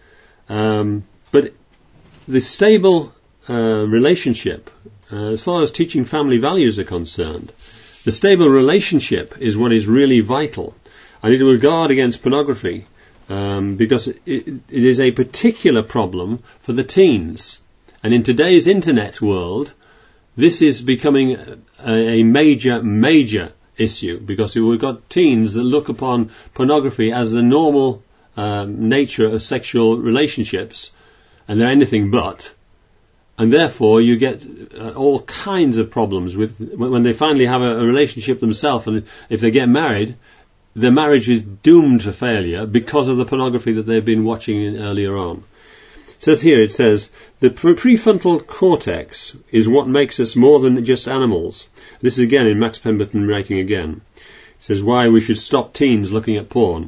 Um, but the stable uh, relationship, uh, as far as teaching family values are concerned, the stable relationship is what is really vital, and it will guard against pornography, um, because it, it is a particular problem for the teens. And in today's internet world, this is becoming a, a major, major issue, because we've got teens that look upon pornography as the normal um, nature of sexual relationships, and they're anything but. And therefore you get uh, all kinds of problems with when they finally have a, a relationship themselves, and if they get married, their marriage is doomed to failure because of the pornography that they've been watching earlier on. It says here, it says, the prefrontal cortex is what makes us more than just animals. This is again in Max Pemberton writing again. It says why we should stop teens looking at porn.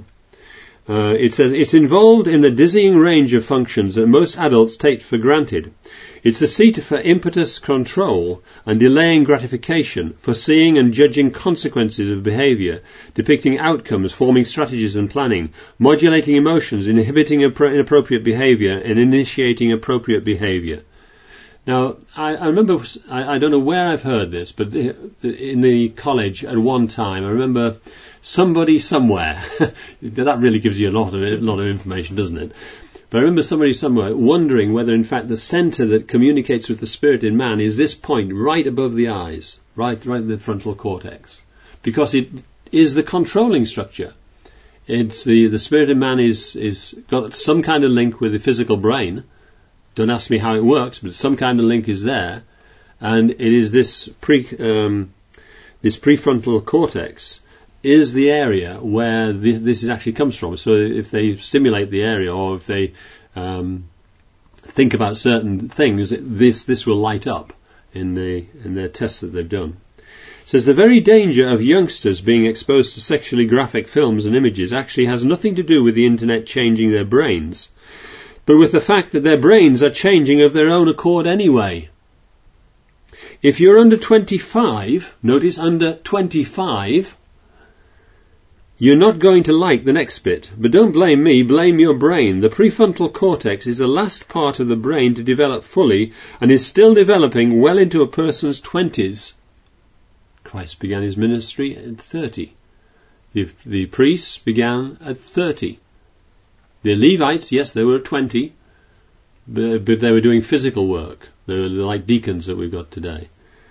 Uh, it says it's involved in the dizzying range of functions that most adults take for granted. It's the seat for impetus control and delaying gratification, foreseeing and judging consequences of behaviour, depicting outcomes, forming strategies and planning, modulating emotions, inhibiting inappropriate behaviour, and initiating appropriate behaviour. Now, I, I remember, I, I don't know where I've heard this, but in the college at one time, I remember somebody somewhere, that really gives you a lot of a lot of information, doesn't it? But I remember somebody somewhere wondering whether in fact the centre that communicates with the spirit in man is this point right above the eyes, right, right in the frontal cortex, because it is the controlling structure. It's the, the spirit in man is, is got some kind of link with the physical brain. Don't ask me how it works, but some kind of link is there, and it is this pre, um, this prefrontal cortex is the area where the, this is actually comes from. So if they stimulate the area, or if they um, think about certain things, this this will light up in the in their tests that they've done. It says the very danger of youngsters being exposed to sexually graphic films and images actually has nothing to do with the internet changing their brains, but with the fact that their brains are changing of their own accord anyway. If you're under twenty-five, notice under twenty-five, you're not going to like the next bit, but don't blame me, blame your brain. The prefrontal cortex is the last part of the brain to develop fully and is still developing well into a person's twenties. Christ began his ministry at thirty. The, the priests began at thirty. The Levites, yes, they were at twenty, but, but they were doing physical work. They were like deacons that we've got today.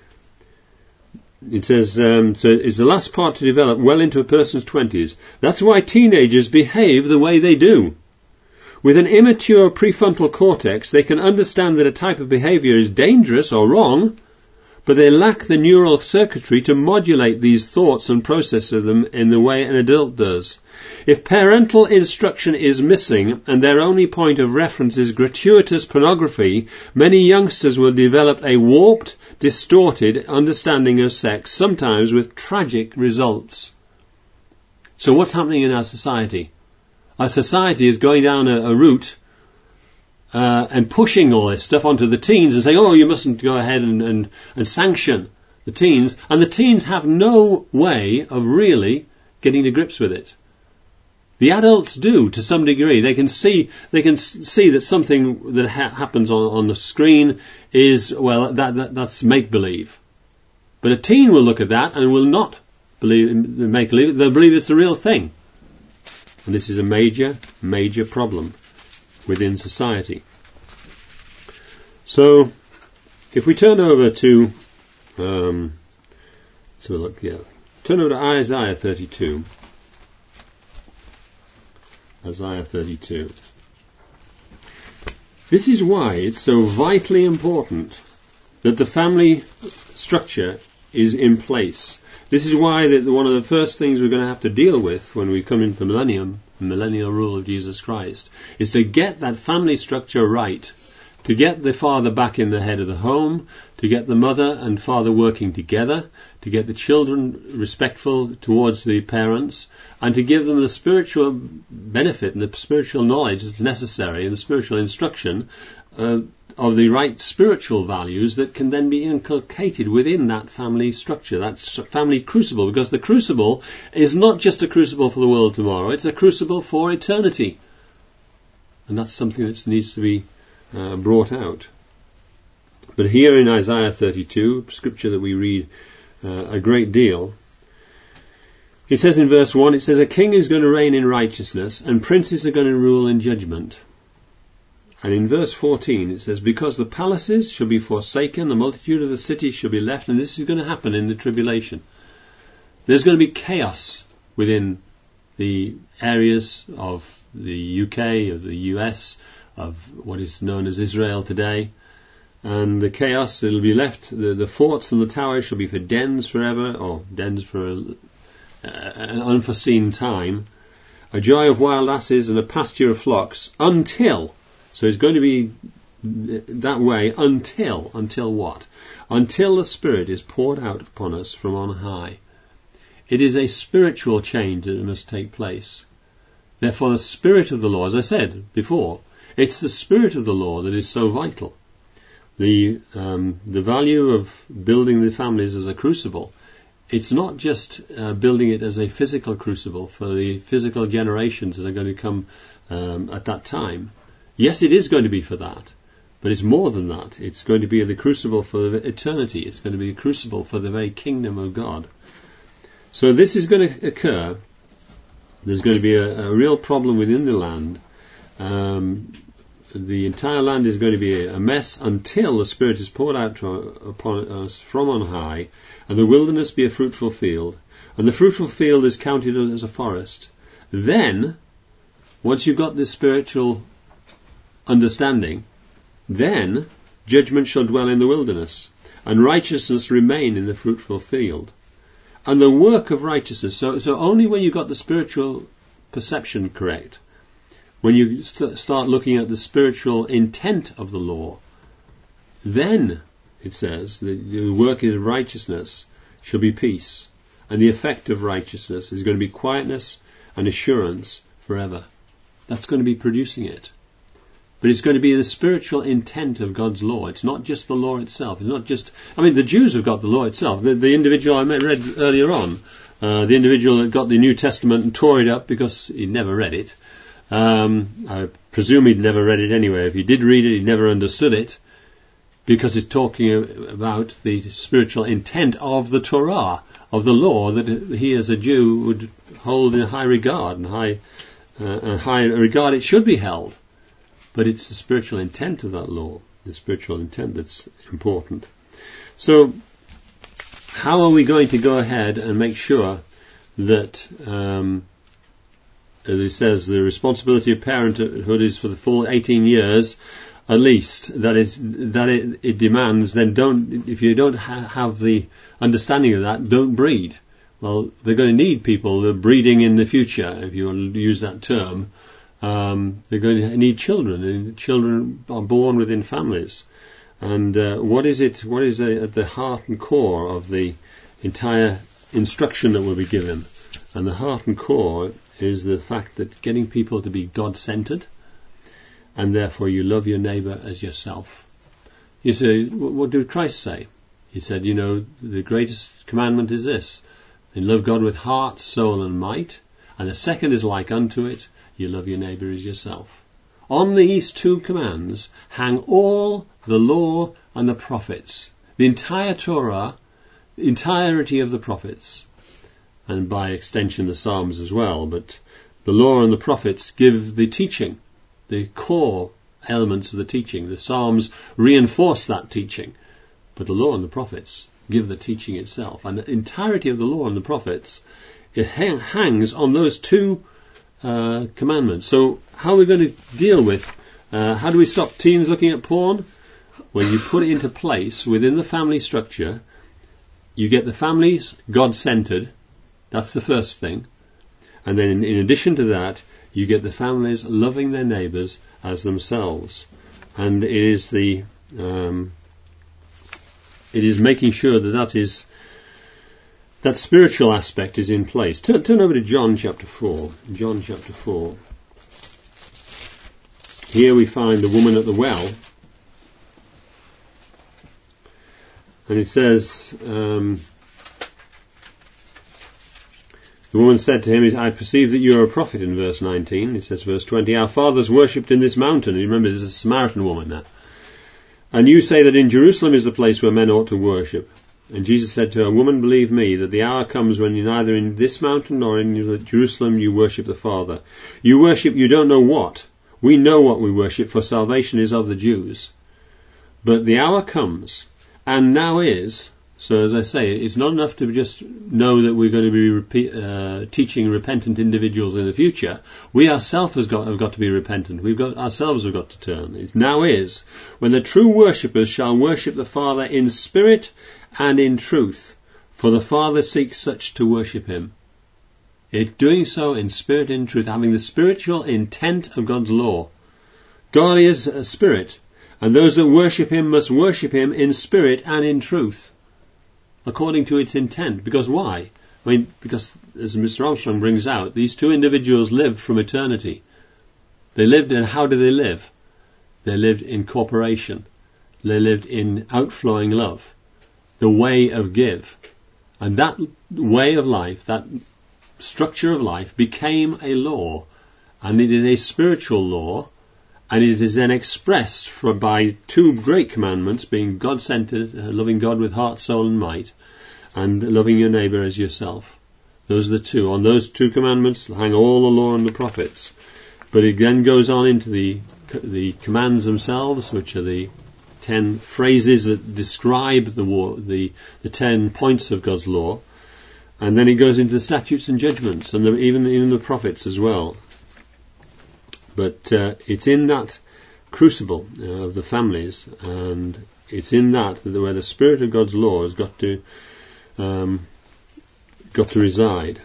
It says, um, so it's the last part to develop well into a person's twenties. That's why teenagers behave the way they do. With an immature prefrontal cortex, they can understand that a type of behaviour is dangerous or wrong, but they lack the neural circuitry to modulate these thoughts and process them in the way an adult does. If parental instruction is missing and their only point of reference is gratuitous pornography, many youngsters will develop a warped, distorted understanding of sex, sometimes with tragic results. So what's happening in our society? Our society is going down a, a route uh, and pushing all this stuff onto the teens and saying, oh, you mustn't go ahead and, and, and sanction the teens. And the teens have no way of really getting to grips with it. The adults do, to some degree. They can see they can see that something that ha- happens on, on the screen is, well, that, that that's make-believe. But a teen will look at that and will not believe make-believe. They'll believe it's the real thing. And this is a major, major problem within society. So, if we turn over to, um, let's have a look, yeah, turn over to Isaiah thirty-two. Isaiah thirty-two. This is why it's so vitally important that the family structure is in place. This is why that one of the first things we're going to have to deal with when we come into the millennium, the millennial rule of Jesus Christ, is to get that family structure right, to get the father back in the head of the home, to get the mother and father working together, to get the children respectful towards the parents, and to give them the spiritual benefit and the spiritual knowledge that's necessary and the spiritual instruction uh, of the right spiritual values that can then be inculcated within that family structure, that family crucible, because the crucible is not just a crucible for the world tomorrow, it's a crucible for eternity. And that's something that needs to be uh, brought out. But here in Isaiah thirty-two, scripture that we read uh, a great deal, it says in verse one, it says, a king is going to reign in righteousness and princes are going to rule in judgment. And in verse fourteen it says, because the palaces shall be forsaken, the multitude of the cities shall be left, and this is going to happen in the tribulation. There's going to be chaos within the areas of the U K, of the U S, of what is known as Israel today. And the chaos, it'll be left, the, the forts and the towers shall be for dens forever, or dens for a, uh, an unforeseen time, a joy of wild asses and a pasture of flocks, until, so it's going to be that way until, until what? Until the Spirit is poured out upon us from on high. It is a spiritual change that must take place. Therefore the Spirit of the Lord, as I said before, it's the Spirit of the Lord that is so vital. The um, the value of building the families as a crucible, it's not just uh, building it as a physical crucible for the physical generations that are going to come um, at that time. Yes, it is going to be for that, but it's more than that. It's going to be the crucible for eternity. It's going to be a crucible for the very kingdom of God. So this is going to occur. There's going to be a, a real problem within the land. Um, the entire land is going to be a mess until the Spirit is poured out to, upon us from on high, and the wilderness be a fruitful field, and the fruitful field is counted as a forest. Then, once you've got this spiritual understanding, then judgment shall dwell in the wilderness, and righteousness remain in the fruitful field. And the work of righteousness, so, so only when you've got the spiritual perception correct, when you st- start looking at the spiritual intent of the law, then, it says, the, the work of righteousness shall be peace, and the effect of righteousness is going to be quietness and assurance forever. That's going to be producing it. But it's going to be the spiritual intent of God's law. It's not just the law itself. It's not just, I mean, the Jews have got the law itself. The, the individual I read earlier on, uh, the individual that got the New Testament and tore it up because he'd never read it. Um, I presume he'd never read it anyway. If he did read it, he never understood it, because it's talking about the spiritual intent of the Torah, of the law that he as a Jew would hold in high regard, and high, uh, high regard it should be held. But it's the spiritual intent of that law, the spiritual intent that's important. So, how are we going to go ahead and make sure that, um, as it says, the responsibility of parenthood is for the full eighteen years, at least that is that it, it demands, then don't, if you don't ha- have the understanding of that, don't breed. Well, they're going to need people that are breeding in the future, if you want to use that term. Um, they're going to need children, and children are born within families. And uh, what is it? What is a, at the heart and core of the entire instruction that will be given? And the heart and core is the fact that getting people to be God-centered, and therefore you love your neighbour as yourself. You say, what did Christ say? He said, you know, the greatest commandment is this: and love God with heart, soul and might. And the second is like unto it: you love your neighbour as yourself. On these two commands hang all the law and the prophets, the entire Torah, the entirety of the prophets, and by extension the Psalms as well. But the law and the prophets give the teaching, the core elements of the teaching. The Psalms reinforce that teaching, but the law and the prophets give the teaching itself. And the entirety of the law and the prophets, it hang, hangs on those two uh, commandments. So how are we going to deal with, uh, how do we stop teens looking at porn? When you put it into place within the family structure, you get the families God-centered. That's the first thing. And then in, in addition to that, you get the families loving their neighbours as themselves. And it is the um, it is making sure that that is that spiritual aspect is in place. Turn, turn over to John chapter four. John chapter four. Here we find the woman at the well, and it says, um, the woman said to him, I perceive that you are a prophet, in verse nineteen. It says, verse twenty, our fathers worshipped in this mountain. You remember, this is a Samaritan woman now. And you say that in Jerusalem is the place where men ought to worship. And Jesus said to her, woman, believe me, that the hour comes when neither in this mountain nor in Jerusalem you worship the Father. You worship you don't know what. We know what we worship, for salvation is of the Jews. But the hour comes, and now is. So as I say, it's not enough to just know that we're going to be repeat, uh, teaching repentant individuals in the future. We ourselves have got, have got to be repentant. We've got ourselves have got to turn. It now is when the true worshippers shall worship the Father in spirit and in truth, for the Father seeks such to worship him. It doing so in spirit and in truth, having the spiritual intent of God's law. God is a spirit, and those that worship him must worship him in spirit and in truth, according to its intent. Because why? I mean, because, as Mister Armstrong brings out, these two individuals lived from eternity. They lived, and how do they live? They lived in cooperation. They lived in outflowing love, the way of give. And that way of life, that structure of life, became a law. And it is a spiritual law, and it is then expressed for, by two great commandments, being God-centered, uh, loving God with heart, soul and might, and loving your neighbour as yourself. Those are the two. On those two commandments hang all the law and the prophets. But it then goes on into the the commands themselves, which are the ten phrases that describe the, war, the, the ten points of God's law. And then it goes into the statutes and judgments, and the, even, even the prophets as well. But uh, it's in that crucible uh, of the families, and it's in that where the spirit of God's law has got to um, got to reside.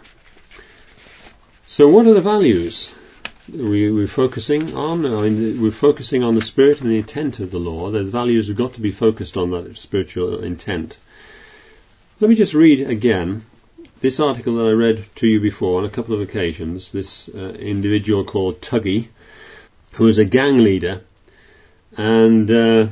So, what are the values we, we're focusing on? I mean, we're focusing on the spirit and the intent of the law. The values have got to be focused on that spiritual intent. Let me just read again this article that I read to you before on a couple of occasions. This uh, individual called Tuggy, who was a gang leader, and uh,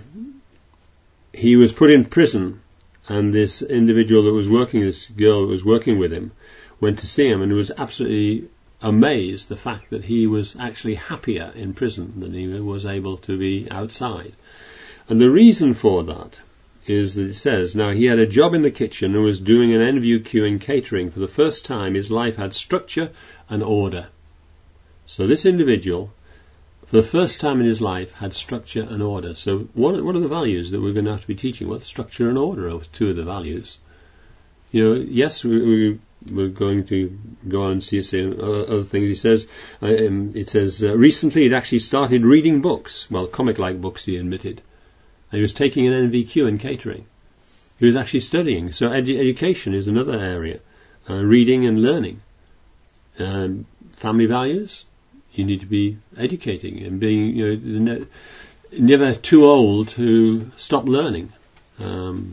he was put in prison, and this individual that was working, this girl that was working with him, went to see him and was absolutely amazed the fact that he was actually happier in prison than he was able to be outside. And the reason for that is that it says, now he had a job in the kitchen and was doing an N V U Q in catering. For the first time his life had structure and order. So this individual, for the first time in his life, had structure and order. So what, what are the values that we're going to have to be teaching? Well, structure and order are two of the values. You know, yes, we, we we're going to go on and see, see other things. He says, uh, um, it says, uh, recently he'd actually started reading books, well, comic-like books, he admitted. And he was taking an N V Q in catering. He was actually studying. So edu- education is another area. Uh, reading and learning. Um, family values. You need to be educating and being, you know, ne- never too old to stop learning. Um,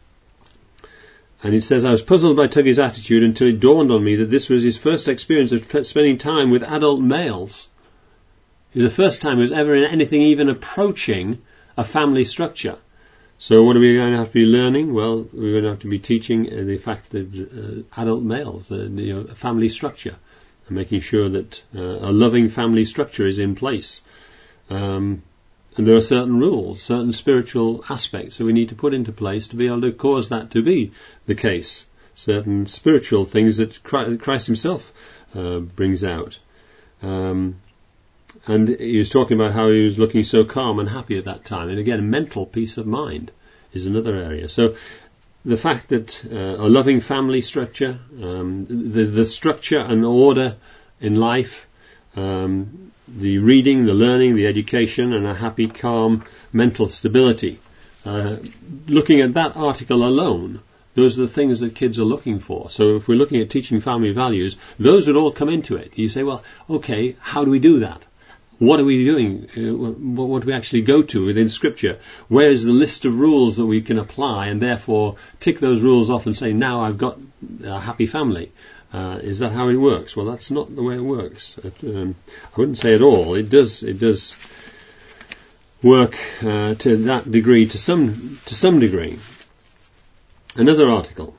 and it says, I was puzzled by Tuggy's attitude until it dawned on me that this was his first experience of spending time with adult males. The first time he was ever in anything even approaching a family structure. So what are we going to have to be learning? Well, we're going to have to be teaching uh, the fact that uh, adult males, uh, you know, a family structure, and making sure that uh, a loving family structure is in place. Um, and there are certain rules, certain spiritual aspects that we need to put into place to be able to cause that to be the case. Certain spiritual things that Christ himself uh, brings out. Um, and he was talking about how he was looking so calm and happy at that time. And again, mental peace of mind is another area. So the fact that uh, a loving family structure, um, the, the structure and order in life, um, the reading, the learning, the education, and a happy, calm mental stability. Uh, looking at that article alone, those are the things that kids are looking for. So if we're looking at teaching family values, those would all come into it. You say, well, okay, how do we do that? What are we doing? Uh, what do we actually go to within Scripture? Where is the list of rules that we can apply and therefore tick those rules off and say, now I've got a happy family? Uh, is that how it works? Well, that's not the way it works. It, um, I wouldn't say at all. It does. It does work uh, to that degree, to some to some degree. Another article.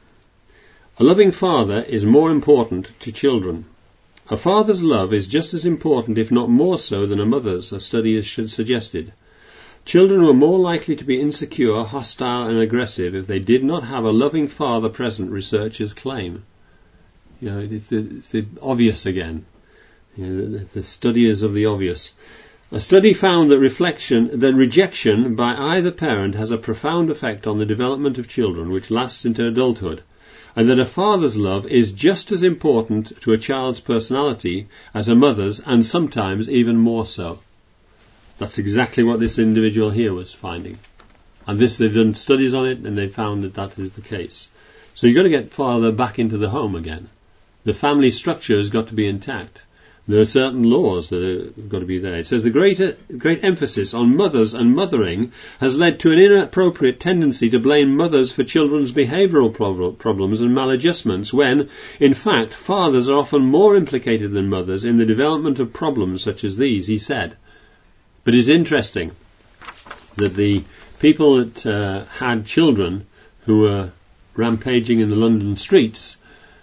A loving father is more important to children. A father's love is just as important, if not more so, than a mother's, a study has suggested. Children were more likely to be insecure, hostile and aggressive if they did not have a loving father present, researchers claim. You know, it's the, it's the obvious again. You know, the, the studiers of the obvious. A study found that reflection, that rejection by either parent has a profound effect on the development of children, which lasts into adulthood, and that a father's love is just as important to a child's personality as a mother's, and sometimes even more so. That's exactly what this individual here was finding. And this, they've done studies on it, and they found that that is the case. So you've got to get father back into the home again. The family structure has got to be intact. There are certain laws that have got to be there. It says the greater, great emphasis on mothers and mothering has led to an inappropriate tendency to blame mothers for children's behavioural prob- problems and maladjustments when, in fact, fathers are often more implicated than mothers in the development of problems such as these, he said. But it's interesting that the people that uh, had children who were rampaging in the London streets,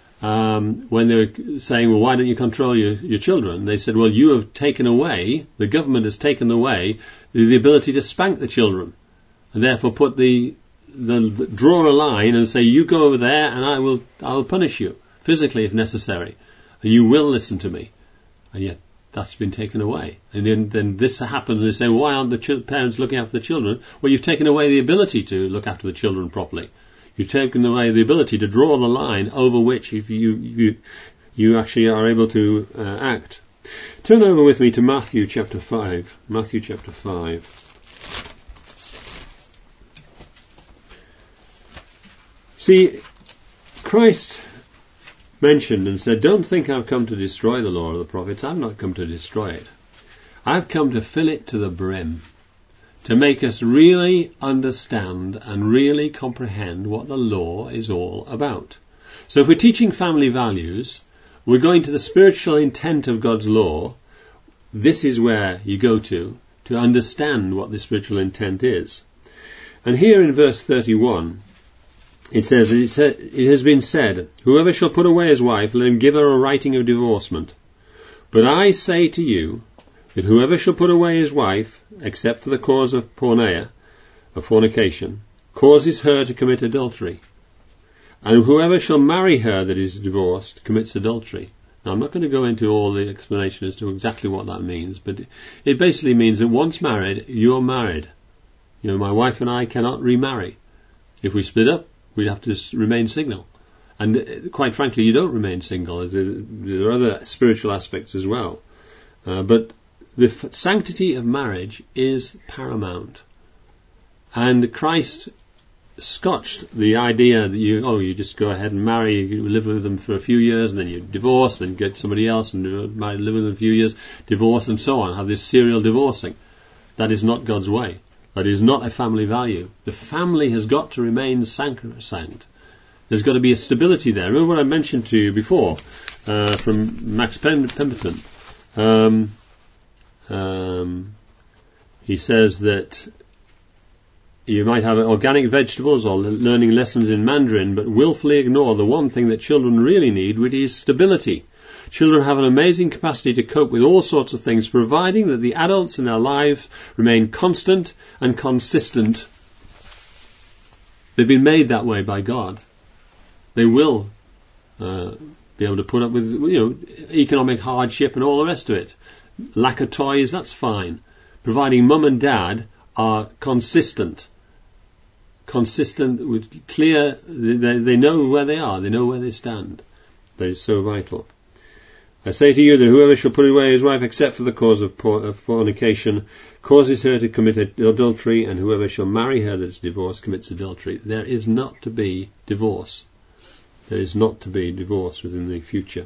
Um, when they were saying, well, why don't you control your, your children? They said, well, you have taken away, the government has taken away the, the ability to spank the children, and therefore put the, the, the draw a line and say, you go over there and I will, I will punish you physically if necessary, and you will listen to me. And yet that's been taken away. And then, then this happens and they say, well, why aren't the ch- parents looking after the children? Well, you've taken away the ability to look after the children properly. You've taken away the ability to draw the line over which if you you, you actually are able to uh, act. Turn over with me to Matthew chapter five. Matthew chapter five. See, Christ mentioned and said, don't think I've come to destroy the law of the prophets. I've not come to destroy it. I've come to fill it to the brim, to make us really understand and really comprehend what the law is all about. So if we're teaching family values, we're going to the spiritual intent of God's law. This is where you go to, to understand what the spiritual intent is. And here in verse thirty-one, it says, it has been said, whoever shall put away his wife, let him give her a writing of divorcement. But I say to you, that whoever shall put away his wife, except for the cause of porneia, of fornication, causes her to commit adultery. And whoever shall marry her that is divorced commits adultery. Now, I'm not going to go into all the explanation as to exactly what that means, but it basically means that once married, you're married. You know, my wife and I cannot remarry. If we split up, we'd have to remain single. And uh, quite frankly, you don't remain single. There, there are other spiritual aspects as well. Uh, but the f- sanctity of marriage is paramount. And Christ scotched the idea that you, oh, you just go ahead and marry, you live with them for a few years, and then you divorce, and then get somebody else, and marry, live with them a few years, divorce, and so on. Have this serial divorcing. That is not God's way. That is not a family value. The family has got to remain sacrosanct. There's got to be a stability there. Remember what I mentioned to you before uh, from Max Pemberton. Um, um, he says that you might have organic vegetables or learning lessons in Mandarin, but willfully ignore the one thing that children really need, which is stability. Children have an amazing capacity to cope with all sorts of things, providing that the adults in their lives remain constant and consistent. They've been made that way by God. They will uh, be able to put up with, you know, economic hardship and all the rest of it. Lack of toys, that's fine. Providing mum and dad are consistent. Consistent with clear, they, they know where they are, they know where they stand. That is so vital. I say to you that whoever shall put away his wife except for the cause of fornication causes her to commit adultery, and whoever shall marry her that is divorced commits adultery. There is not to be divorce. There is not to be divorce within the future.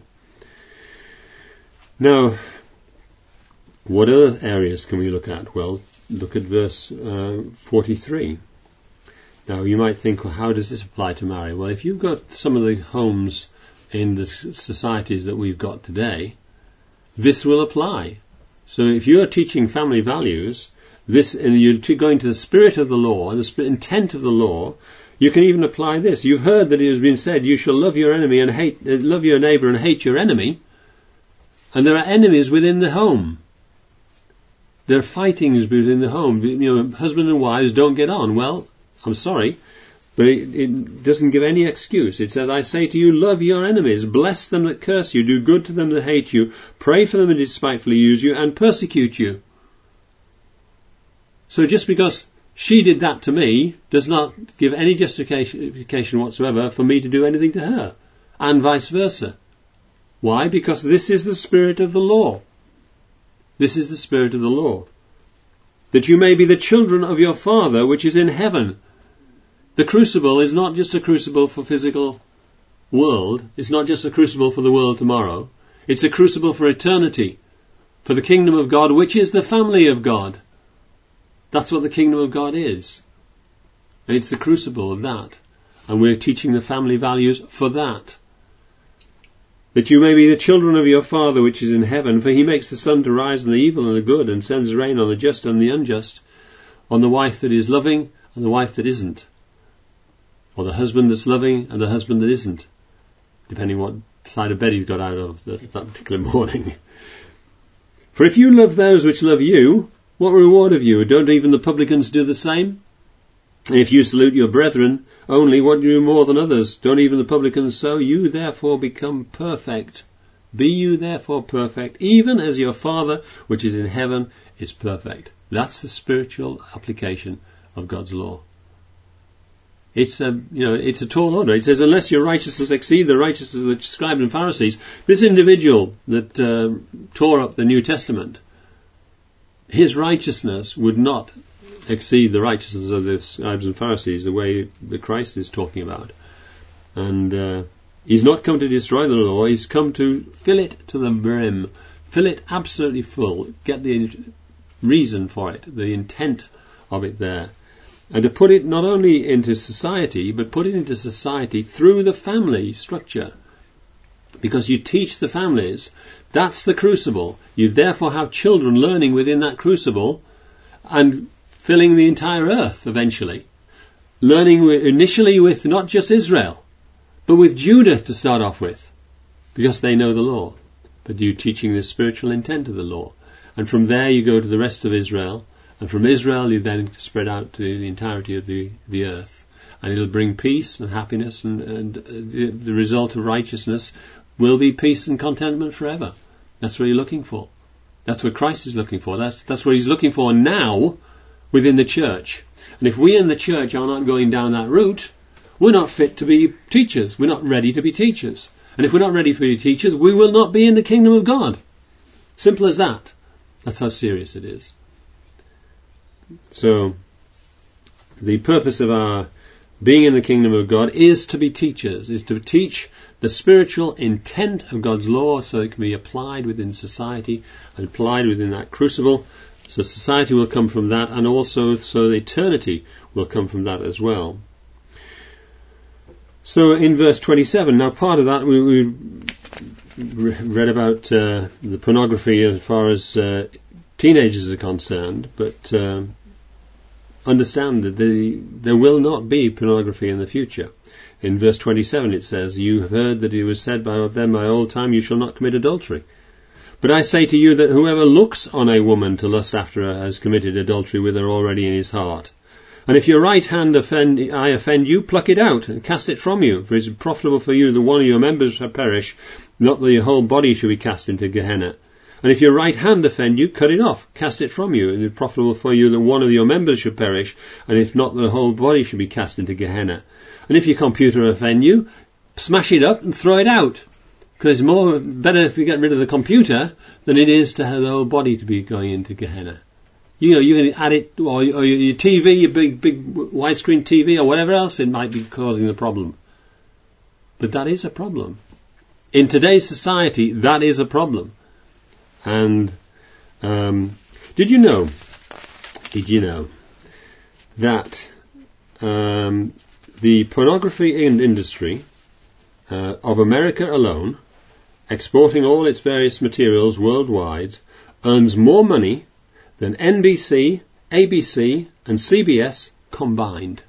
Now, what other areas can we look at? Well, look at verse uh, forty-three. Now, you might think, well, how does this apply to marriage? Well, if you've got some of the homes in the societies that we've got today, this will apply. So if you're teaching family values, this, and you're going to the spirit of the law, and the intent of the law, you can even apply this. You've heard that it has been said, you shall love your enemy and hate, uh, love your neighbour and hate your enemy. And there are enemies within the home. There are fightings within the home. You know, husband and wives don't get on. Well, I'm sorry, but it, it doesn't give any excuse. It says, I say to you, love your enemies, bless them that curse you, do good to them that hate you, pray for them that despitefully use you and persecute you. So just because she did that to me does not give any justification whatsoever for me to do anything to her, and vice versa. Why? Because this is the spirit of the law. This is the spirit of the law. That you may be the children of your Father which is in heaven. The crucible is not just a crucible for physical world. It's not just a crucible for the world tomorrow. It's a crucible for eternity, for the kingdom of God, which is the family of God. That's what the kingdom of God is. And it's the crucible of that. And we're teaching the family values for that. That you may be the children of your Father which is in heaven, for he makes the sun to rise on the evil and the good, and sends rain on the just and the unjust, on the wife that is loving and the wife that isn't, or the husband that's loving and the husband that isn't, depending what side of bed he's got out of that, that particular morning. For if you love those which love you, what reward have you? Don't even the publicans do the same? And if you salute your brethren only, what do you more than others? Don't even the publicans so? You therefore become perfect. Be you therefore perfect, even as your Father which is in heaven is perfect. That's the spiritual application of God's law. It's a, you know, it's a tall order. It says, unless your righteousness exceed the righteousness of the scribes and Pharisees, this individual that uh, tore up the New Testament, his righteousness would not exceed the righteousness of the scribes and Pharisees, the way that Christ is talking about. And uh, he's not come to destroy the law, he's come to fill it to the brim, fill it absolutely full, get the reason for it, the intent of it there, and to put it not only into society, but put it into society through the family structure. Because you teach the families, that's the crucible. You therefore have children learning within that crucible and filling the entire earth eventually. Learning initially with not just Israel, but with Judah to start off with, because they know the law. But you're teaching the spiritual intent of the law. And from there you go to the rest of Israel, and from Israel you then spread out to the entirety of the, the earth. And it'll bring peace and happiness, and, and the, the result of righteousness will be peace and contentment forever. That's what you're looking for. That's what Christ is looking for. That's, that's what he's looking for now within the church. And if we in the church are not going down that route, We're not fit to be teachers. We're not ready to be teachers. And if we're not ready to be teachers, we will not be in the kingdom of God. Simple as that. That's how serious it is. So, the purpose of our being in the kingdom of God is to be teachers, is to teach the spiritual intent of God's law so it can be applied within society and applied within that crucible. So society will come from that, and also so eternity will come from that as well. So in verse twenty-seven, now part of that we, we read about uh, the pornography as far as uh, teenagers are concerned, but uh, understand that the, there will not be pornography in the future. In verse twenty-seven it says, "You have heard that it was said by them by old time, you shall not commit adultery. But I say to you that whoever looks on a woman to lust after her has committed adultery with her already in his heart. And if your right hand offend, I offend you, pluck it out and cast it from you. For it is profitable for you that one of your members shall perish, not that your whole body shall be cast into Gehenna. And if your right hand offend you, cut it off, cast it from you. And it is profitable for you that one of your members should perish, and if not, the whole body should be cast into Gehenna. And if your computer offend you, smash it up and throw it out. Because it's more better if you get rid of the computer than it is to have the whole body to be going into Gehenna. You know, you can add it, or, or your T V, your big, big widescreen T V, or whatever else it might be causing the problem. But that is a problem. In today's society, that is a problem. And um, did you know, did you know that um, the pornography industry uh, of America alone, exporting all its various materials worldwide, earns more money than N B C, A B C and C B S combined.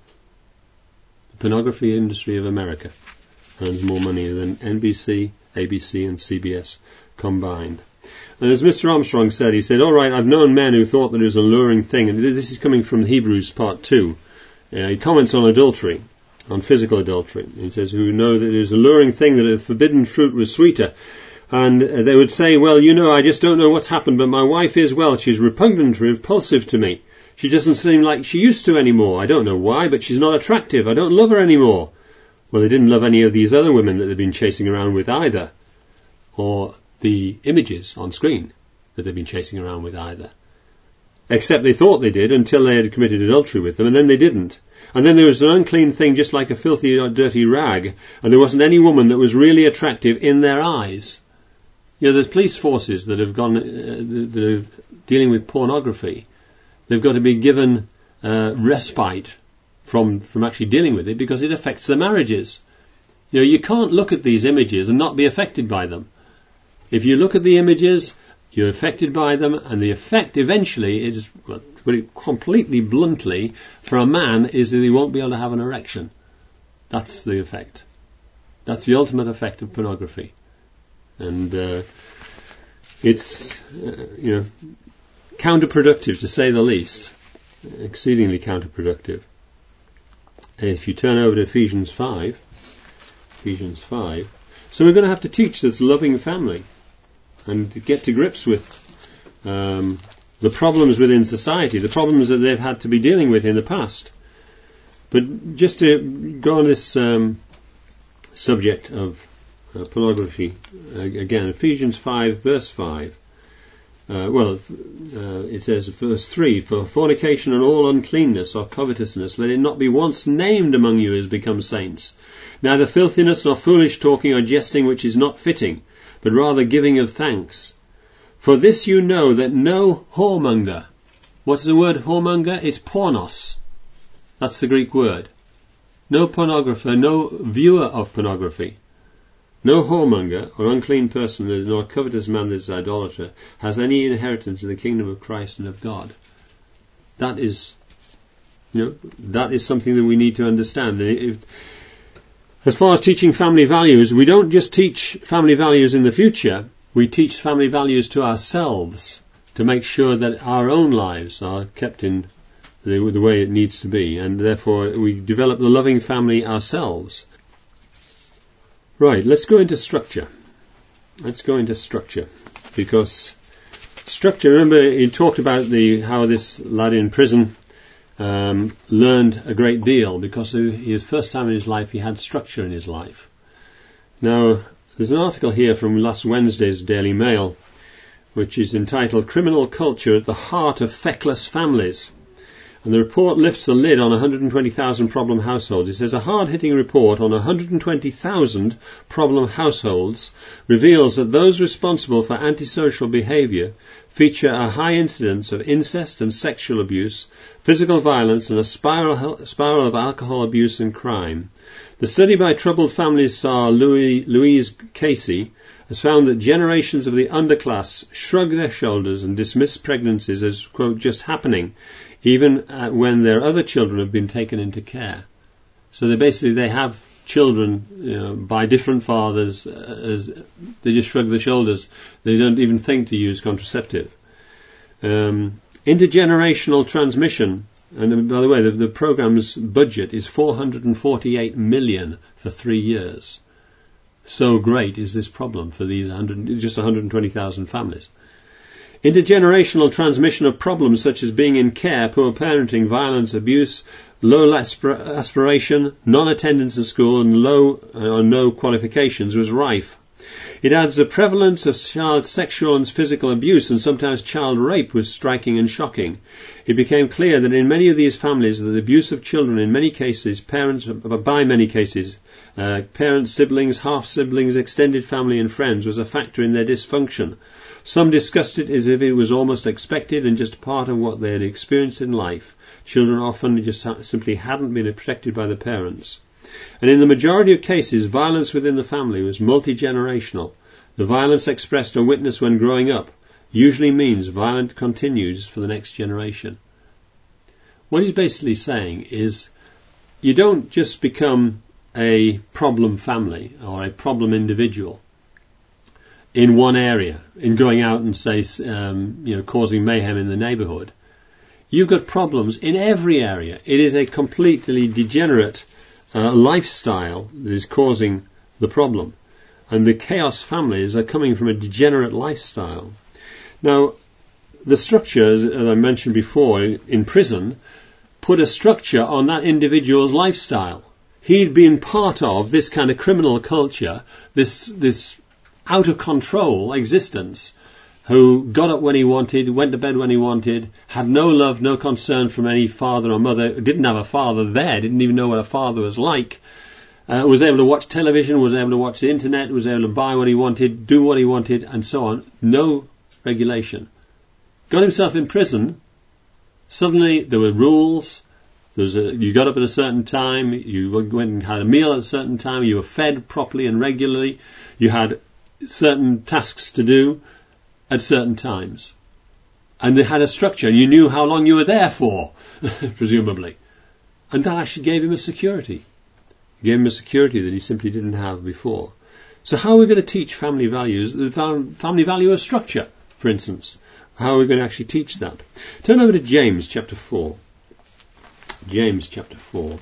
The pornography industry of America earns more money than N B C, A B C and C B S combined. And as Mister Armstrong said, he said, all right, I've known men who thought that it was an alluring thing, and this is coming from Hebrews part two. Uh, he comments on adultery, on physical adultery. He says, who know that it is an alluring thing, that a forbidden fruit was sweeter. And they would say, well, you know, I just don't know what's happened, but my wife is, well, she's repugnant, repulsive to me. She doesn't seem like she used to anymore. I don't know why, but she's not attractive. I don't love her anymore. Well, they didn't love any of these other women that they've been chasing around with either, or the images on screen that they've been chasing around with either. Except they thought they did until they had committed adultery with them, and then they didn't. And then there was an unclean thing just like a filthy or dirty rag, and there wasn't any woman that was really attractive in their eyes. You know, there's police forces that have gone, uh, that are dealing with pornography. They've got to be given uh, respite from, from actually dealing with it because it affects their marriages. You know, you can't look at these images and not be affected by them. If you look at the images, you're affected by them, and the effect eventually is, well, to put it completely bluntly, for a man is that he won't be able to have an erection. That's the effect. That's the ultimate effect of pornography. And uh, it's, uh, you know, counterproductive to say the least. Exceedingly counterproductive. And if you turn over to Ephesians five, Ephesians five, so we're going to have to teach this loving family and to get to grips with um, the problems within society, the problems that they've had to be dealing with in the past. But just to go on this um, subject of uh, pornography, uh, again, Ephesians five, verse five. Uh, well, uh, it says, verse three, for fornication and all uncleanness or covetousness, let it not be once named among you as become saints. Neither filthiness nor foolish talking or jesting which is not fitting, but rather giving of thanks. For this you know that no whoremonger, what's the word whoremonger? It's pornos. That's the Greek word. No pornographer, no viewer of pornography, no whoremonger or unclean person, nor covetous man that is idolater, has any inheritance in the kingdom of Christ and of God. That is, you know, that is something that we need to understand. And if, as far as teaching family values, we don't just teach family values in the future, we teach family values to ourselves to make sure that our own lives are kept in the, the way it needs to be, and therefore we develop the loving family ourselves. Right, let's go into structure. Let's go into structure, because structure, remember he talked about the how this lad in prison um, learned a great deal because his first time in his life he had structure in his life. Now, there's an article here from last Wednesday's Daily Mail, which is entitled Criminal Culture at the Heart of Feckless Families. And the report lifts the lid on one hundred twenty thousand problem households. It says a hard-hitting report on one hundred twenty thousand problem households reveals that those responsible for antisocial behaviour feature a high incidence of incest and sexual abuse, physical violence, and a spiral, spiral of alcohol abuse and crime. The study by Troubled Families Czar Louis, Louise Casey has found that generations of the underclass shrug their shoulders and dismiss pregnancies as, quote, just happening, even uh, when their other children have been taken into care. So they basically, they have children, you know, by different fathers, uh, as they just shrug their shoulders. They don't even think to use contraceptive. Um, intergenerational transmission, and by the way, the, the program's budget is four hundred forty-eight million for three years. So great is this problem for these one hundred, just one hundred twenty thousand families. Intergenerational transmission of problems such as being in care, poor parenting, violence, abuse, low aspir- aspiration, non-attendance in school, and low or no qualifications was rife. It adds the prevalence of child sexual and physical abuse and sometimes child rape was striking and shocking. It became clear that in many of these families that the abuse of children in many cases, parents, by many cases, uh, parents, siblings, half-siblings, extended family and friends was a factor in their dysfunction. Some discussed it as if it was almost expected and just part of what they had experienced in life. Children often just ha- simply hadn't been protected by the parents. And in the majority of cases, violence within the family was multi-generational. The violence expressed or witnessed when growing up usually means violence continues for the next generation. What he's basically saying is you don't just become a problem family or a problem individual in one area, in going out and, say, um, you know, causing mayhem in the neighbourhood. You've got problems in every area. It is a completely degenerate uh, lifestyle that is causing the problem. And the chaos families are coming from a degenerate lifestyle. Now, the structure, as I mentioned before, in prison, put a structure on that individual's lifestyle. He'd been part of this kind of criminal culture, this this out of control existence, who got up when he wanted, went to bed when he wanted, had no love, no concern from any father or mother, didn't have a father there, didn't even know what a father was like, uh, was able to watch television, was able to watch the internet, was able to buy what he wanted, do what he wanted, and so on. No regulation. Got himself in prison. Suddenly there were rules. There was a, you got up at a certain time, you went and had a meal at a certain time, you were fed properly and regularly, you had certain tasks to do at certain times. And they had a structure, and you knew how long you were there for, presumably. And that actually gave him a security. It gave him a security that he simply didn't have before. So how are we going to teach family values, the family value of structure, for instance? How are we going to actually teach that? Turn over to James chapter four. James chapter four.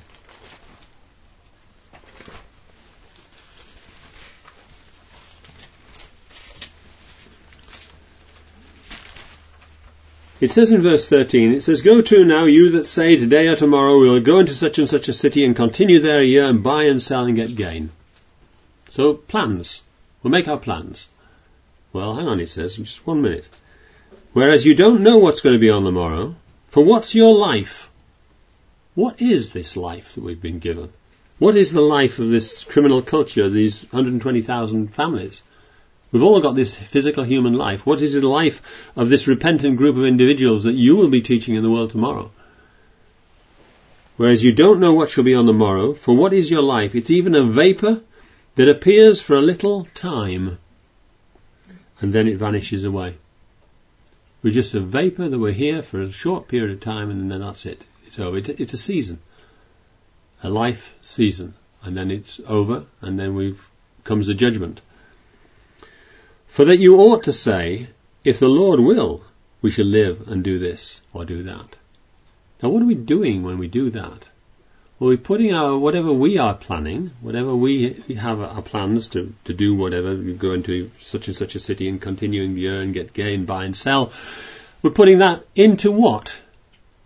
It says in verse thirteen, it says, Go to now, you that say, today or tomorrow we will go into such and such a city and continue there a year and buy and sell and get gain. So, plans. We'll make our plans. Well, hang on, it says, just one minute. Whereas you don't know what's going to be on the morrow, for what's your life? What is this life that we've been given? What is the life of this criminal culture, these one hundred twenty thousand families? We've all got this physical human life. What is the life of this repentant group of individuals that you will be teaching in the world tomorrow? Whereas you don't know what shall be on the morrow, for what is your life? It's even a vapour that appears for a little time, and then it vanishes away. We're just a vapour that we're here for a short period of time, and then that's it. It's over. It's a season, a life season, and then it's over, and then we've comes the judgment. For that you ought to say, if the Lord will, we shall live and do this or do that. Now what are we doing when we do that? Well, we're putting our, whatever we are planning, whatever we have our plans to, to do whatever, we go into such and such a city and continuing the year and get gain, buy and sell. We're putting that into what?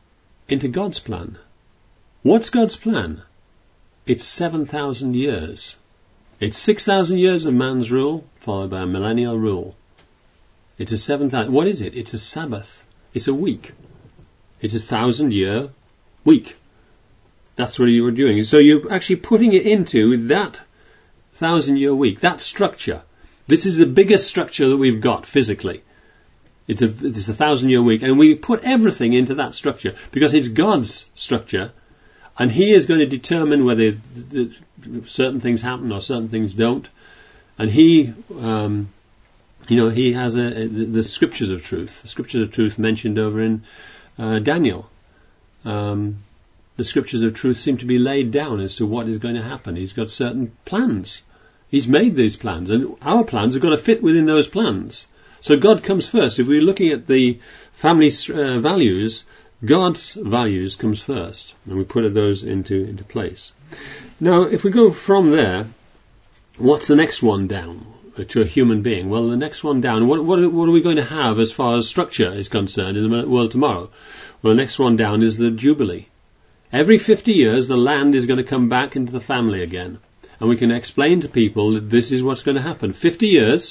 into God's plan. What's God's plan? It's seven thousand years. It's six thousand years of man's rule, followed by a millennial rule. It's a seven thousand. What is it? It's a Sabbath. It's a week. It's a thousand year week. That's what you were doing. So you're actually putting it into that thousand year week, that structure. This is the biggest structure that we've got physically. It's a, it's a thousand year week, and we put everything into that structure because it's God's structure, and He is going to determine whether the, the, certain things happen or certain things don't. And He, um, you know, He has a, a, the scriptures of truth. The scriptures of truth mentioned over in uh, Daniel. Um, the scriptures of truth seem to be laid down as to what is going to happen. He's got certain plans. He's made these plans, and our plans have got to fit within those plans. So God comes first. If we're looking at the family uh, values, God's values comes first, and we put those into, into place. Now, if we go from there, what's the next one down to a human being? Well, the next one down, what, what, what are we going to have as far as structure is concerned in the world tomorrow? Well, the next one down is the Jubilee. Every fifty years, the land is going to come back into the family again. And we can explain to people that this is what's going to happen. fifty years,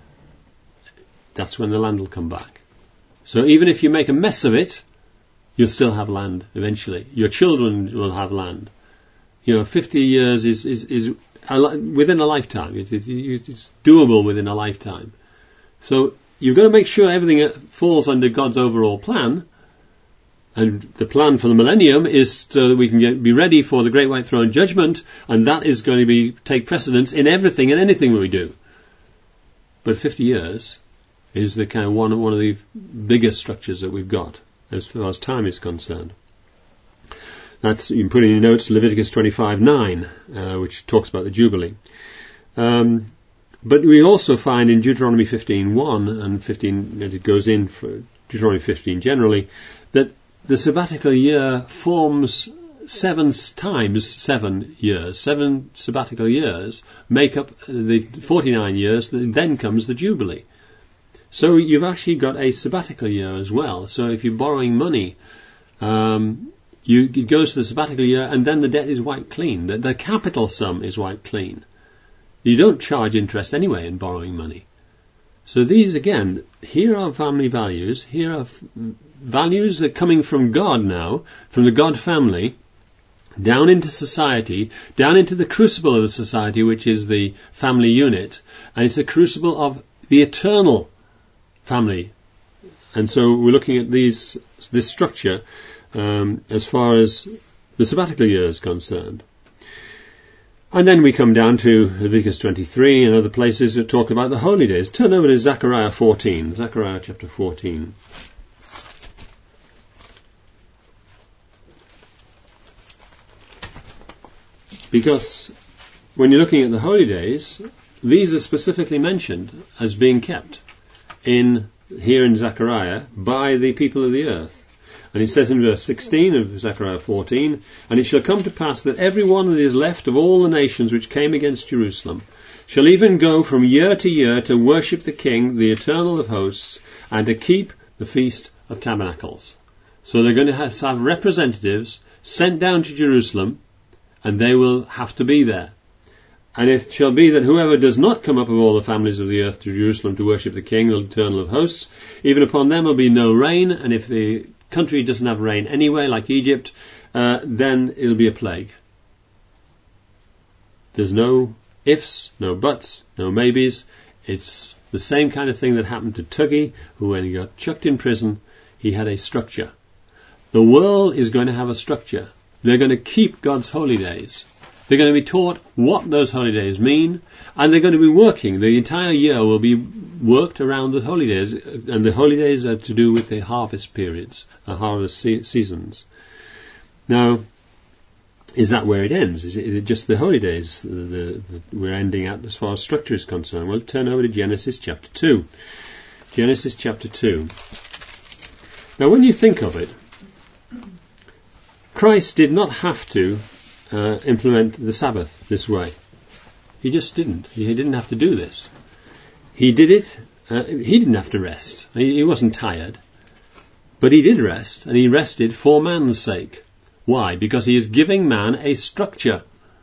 that's when the land will come back. So even if you make a mess of it, you'll still have land eventually. Your children will have land. You know, fifty years is, is, is a li- within a lifetime. It, it, it, it's doable within a lifetime. So you've got to make sure everything falls under God's overall plan. And the plan for the millennium is so that we can get, be ready for the Great White Throne Judgment, and that is going to be take precedence in everything and anything that we do. But fifty years is the kind of one, one of the biggest structures that we've got as far as time is concerned. That's, you can put in your notes, Leviticus twenty-five nine, uh, which talks about the Jubilee. Um, but we also find in Deuteronomy fifteen one and fifteen, it goes in for Deuteronomy fifteen generally, that the sabbatical year forms seven times seven years. Seven sabbatical years make up the forty-nine years, then comes the Jubilee. So you've actually got a sabbatical year as well. So if you're borrowing money, um, you, it goes to the sabbatical year, and then the debt is wiped clean. The, the capital sum is wiped clean. You don't charge interest anyway in borrowing money. So these, again, here are family values. Here are f- values that are coming from God now, from the God family, down into society, down into the crucible of the society, which is the family unit. And it's a crucible of the eternal family. And so we're looking at these this structure um, as far as the sabbatical year is concerned. And then we come down to Leviticus twenty-three and other places that talk about the holy days. Turn over to Zechariah fourteen, Zechariah chapter fourteen. Because when you're looking at the holy days, these are specifically mentioned as being kept in here in Zechariah by the people of the earth. And he says in verse sixteen of Zechariah fourteen, "And it shall come to pass that every one that is left of all the nations which came against Jerusalem shall even go from year to year to worship the King, the Eternal of hosts, and to keep the Feast of Tabernacles." So they're going to have, have representatives sent down to Jerusalem, and they will have to be there. "And it shall be that whoever does not come up of all the families of the earth to Jerusalem to worship the King, the Eternal of hosts, even upon them will be no rain, and if the country doesn't have rain anyway, like Egypt, uh, then it'll be a plague." There's no ifs, no buts, no maybes. It's the same kind of thing that happened to Tuggy, who when he got chucked in prison, he had a structure. The world is going to have a structure. They're going to keep God's holy days. They're going to be taught what those holy days mean, and they're going to be working. The entire year will be worked around the holy days, and the holy days are to do with the harvest periods, the harvest se- seasons. Now, is that where it ends? Is it, is it just the holy days the, the, the, we're ending at as far as structure is concerned? Well, turn over to Genesis chapter two. Genesis chapter two. Now, when you think of it, Christ did not have to Uh, implement the Sabbath this way. He just didn't. He didn't have to do this. He did it. Uh, he didn't have to rest. He, he wasn't tired. But he did rest, and he rested for man's sake. Why? Because he is giving man a structure.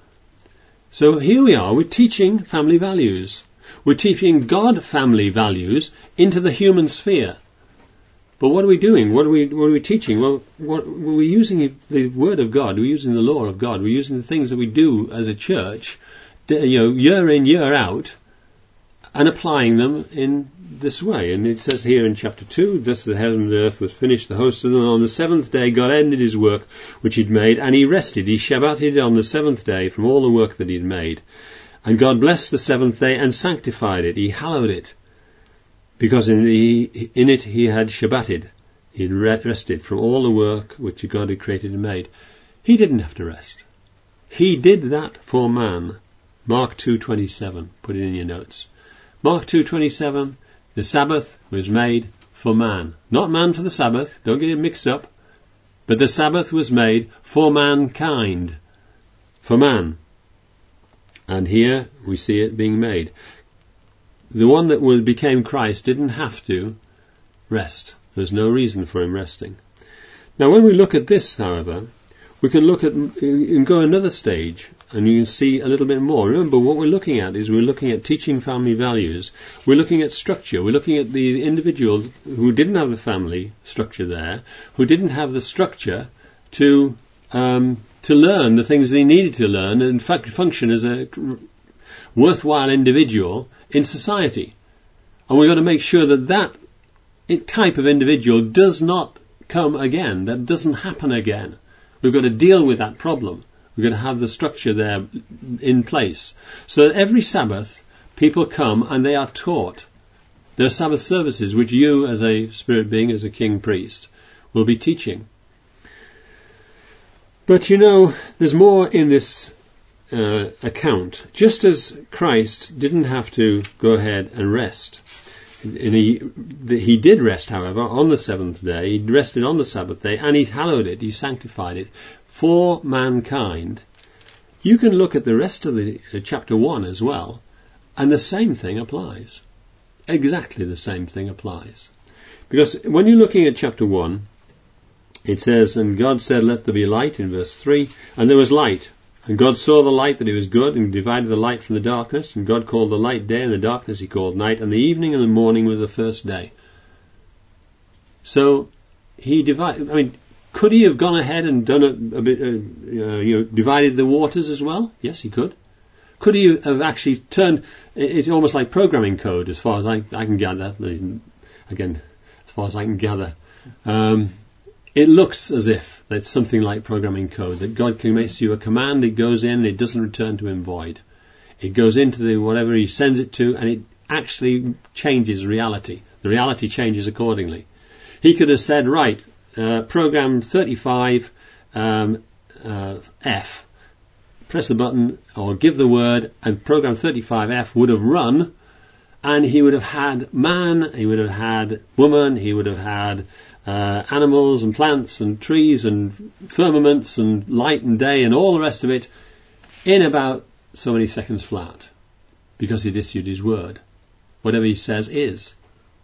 So here we are, we're teaching family values. We're teaching God family values into the human sphere. But what are we doing? What are we, what are we teaching? Well, what, we're using the Word of God, we're using the law of God, we're using the things that we do as a church, you know, year in, year out, and applying them in this way. And it says here in chapter two, thus the heaven and the earth was finished, the host of them. On the seventh day God ended his work which he'd made, and he rested. He Shabbated on the seventh day from all the work that he'd made. And God blessed the seventh day and sanctified it. He hallowed it. Because in, the, in it he had Shabbated. He had rested from all the work which God had created and made. He didn't have to rest. He did that for man. Mark two twenty-seven. Put it in your notes. Mark two twenty-seven. The Sabbath was made for man. Not man for the Sabbath. Don't get it mixed up. But the Sabbath was made for mankind. For man. And here we see it being made. The one that became Christ didn't have to rest. There's no reason for him resting. Now when we look at this, however, we can look at and go another stage, and you can see a little bit more. Remember, what we're looking at is we're looking at teaching family values. We're looking at structure. We're looking at the individual who didn't have the family structure there, who didn't have the structure to um, to learn the things that he needed to learn, and in fact function as a worthwhile individual in society. And we've got to make sure that that type of individual does not come again. That doesn't happen again. We've got to deal with that problem. We've got to have the structure there in place. So that every Sabbath, people come and they are taught. There are Sabbath services which you, as a spirit being, as a king priest, will be teaching. But you know, there's more in this uh, account. Just as Christ didn't have to go ahead and rest. And he, he did rest, however, on the seventh day. He rested on the Sabbath day, and he hallowed it, he sanctified it for mankind. You can look at the rest of the uh, chapter one as well, and the same thing applies. Exactly the same thing applies. Because when you're looking at chapter one, it says, and God said, let there be light, in verse three, and there was light. And God saw the light that it was good, and divided the light from the darkness. And God called the light day, and the darkness he called night. And the evening and the morning was the first day. So he divided. I mean, could he have gone ahead and done a, a bit, uh, you know, divided the waters as well? Yes, he could. Could he have actually turned? It's almost like programming code, as far as I, I can gather. Again, as far as I can gather. Um, It looks as if it's something like programming code, that God commits you a command, it goes in, it doesn't return to him void. It goes into the whatever he sends it to, and it actually changes reality. The reality changes accordingly. He could have said, right, uh, program thirty-five um, uh, F, press the button or give the word, and program thirty-five F would have run, and he would have had man, he would have had woman, he would have had Uh, animals and plants and trees and firmaments and light and day and all the rest of it in about so many seconds flat, because he'd issued his word. Whatever he says is.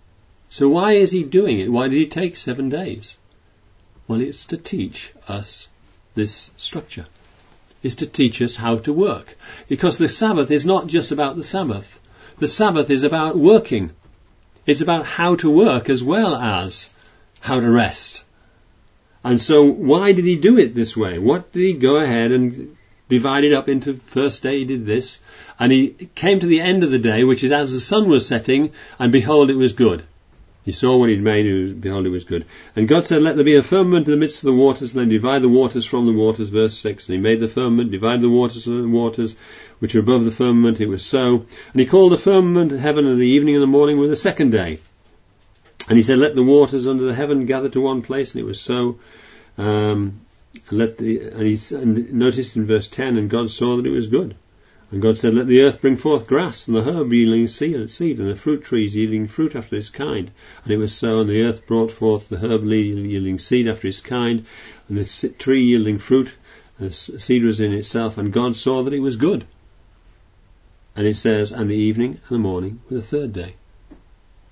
So why is he doing it? Why did he take seven days? Well, it's to teach us this structure. It's to teach us how to work. Because the Sabbath is not just about the Sabbath. The Sabbath is about working. It's about how to work as well as how to rest. And so why did he do it this way? What did he go ahead and divide it up into? First day he did this, and he came to the end of the day, which is as the sun was setting, and behold, it was good. He saw what he'd made, and behold, it was good. And God said, let there be a firmament in the midst of the waters, and then divide the waters from the waters, verse six. And he made the firmament, divided the waters from the waters, which are above the firmament. It was so. And he called the firmament heaven, and the evening and the morning were the second day. And he said, let the waters under the heaven gather to one place, and it was so. Um, and let the and he and noticed in verse ten, and God saw that it was good. And God said, let the earth bring forth grass, and the herb yielding seed, and the fruit trees yielding fruit after its kind. And it was so, and the earth brought forth the herb yielding seed after its kind, and the tree yielding fruit, and the seed was in itself. And God saw that it was good. And it says, and the evening and the morning were the third day.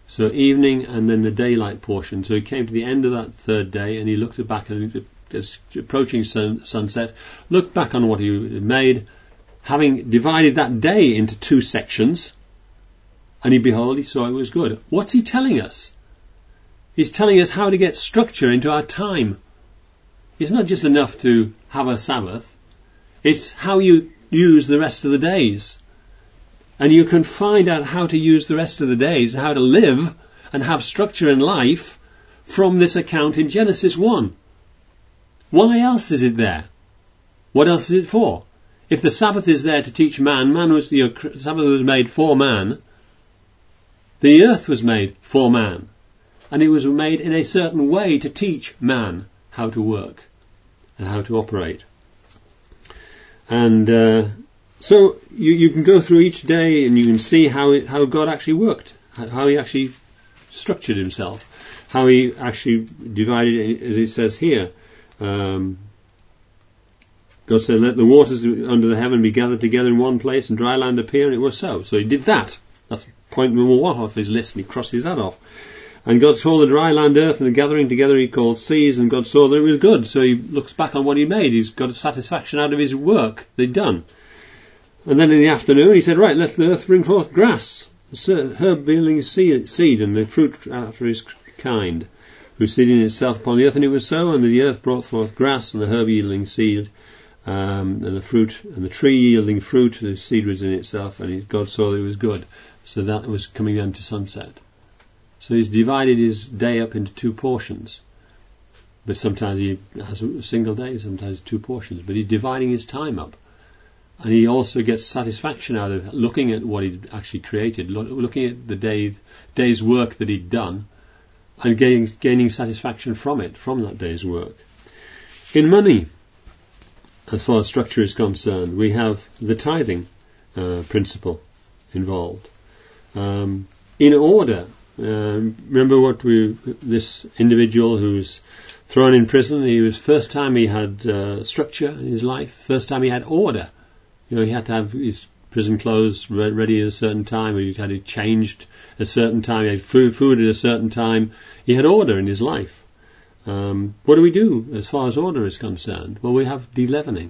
So evening and then the daylight portion. So he came to the end of that third day and he looked back and as approaching sun, sunset, looked back on what he had made, having divided that day into two sections, and he behold, he saw it was good. What's he telling us? He's telling us how to get structure into our time. It's not just enough to have a Sabbath. It's how you use the rest of the days. And you can find out how to use the rest of the days, how to live and have structure in life from this account in Genesis one. Why else is it there? What else is it for? If the Sabbath is there to teach man, man was the Sabbath was made for man. The earth was made for man. And it was made in a certain way to teach man how to work and how to operate. And uh, so you, you can go through each day and you can see how it, how God actually worked, how he actually structured himself, how he actually divided it, as it says here. Um, God said, let the waters under the heaven be gathered together in one place and dry land appear, and it was so. So he did that. That's point number one off his list, and he crosses that off. And God saw the dry land earth and the gathering together he called seas, and God saw that it was good. So he looks back on what he made. He's got a satisfaction out of his work they'd done. And then in the afternoon he said, right, let the earth bring forth grass, the herb yielding seed, and the fruit after his kind, whose seed in itself upon the earth. And it was so, and the earth brought forth grass, and the herb yielding seed, um, and the fruit, and the tree yielding fruit, whose seed was in itself, and God saw that it was good. So that was coming down to sunset. So he's divided his day up into two portions. But sometimes he has a single day, sometimes two portions. But he's dividing his time up. And he also gets satisfaction out of looking at what he'd actually created, lo- looking at the day, day's work that he'd done, and gaining, gaining satisfaction from it, from that day's work. In money, as far as structure is concerned, we have the tithing uh, principle involved. Um, in order, um, remember what we, this individual who's thrown in prison, he was first time he had uh, structure in his life, first time he had order. You know, he had to have his prison clothes re- ready at a certain time, or he had it changed at a certain time, he had food, food at a certain time. He had order in his life. Um, what do we do as far as order is concerned? Well, we have de-leavening.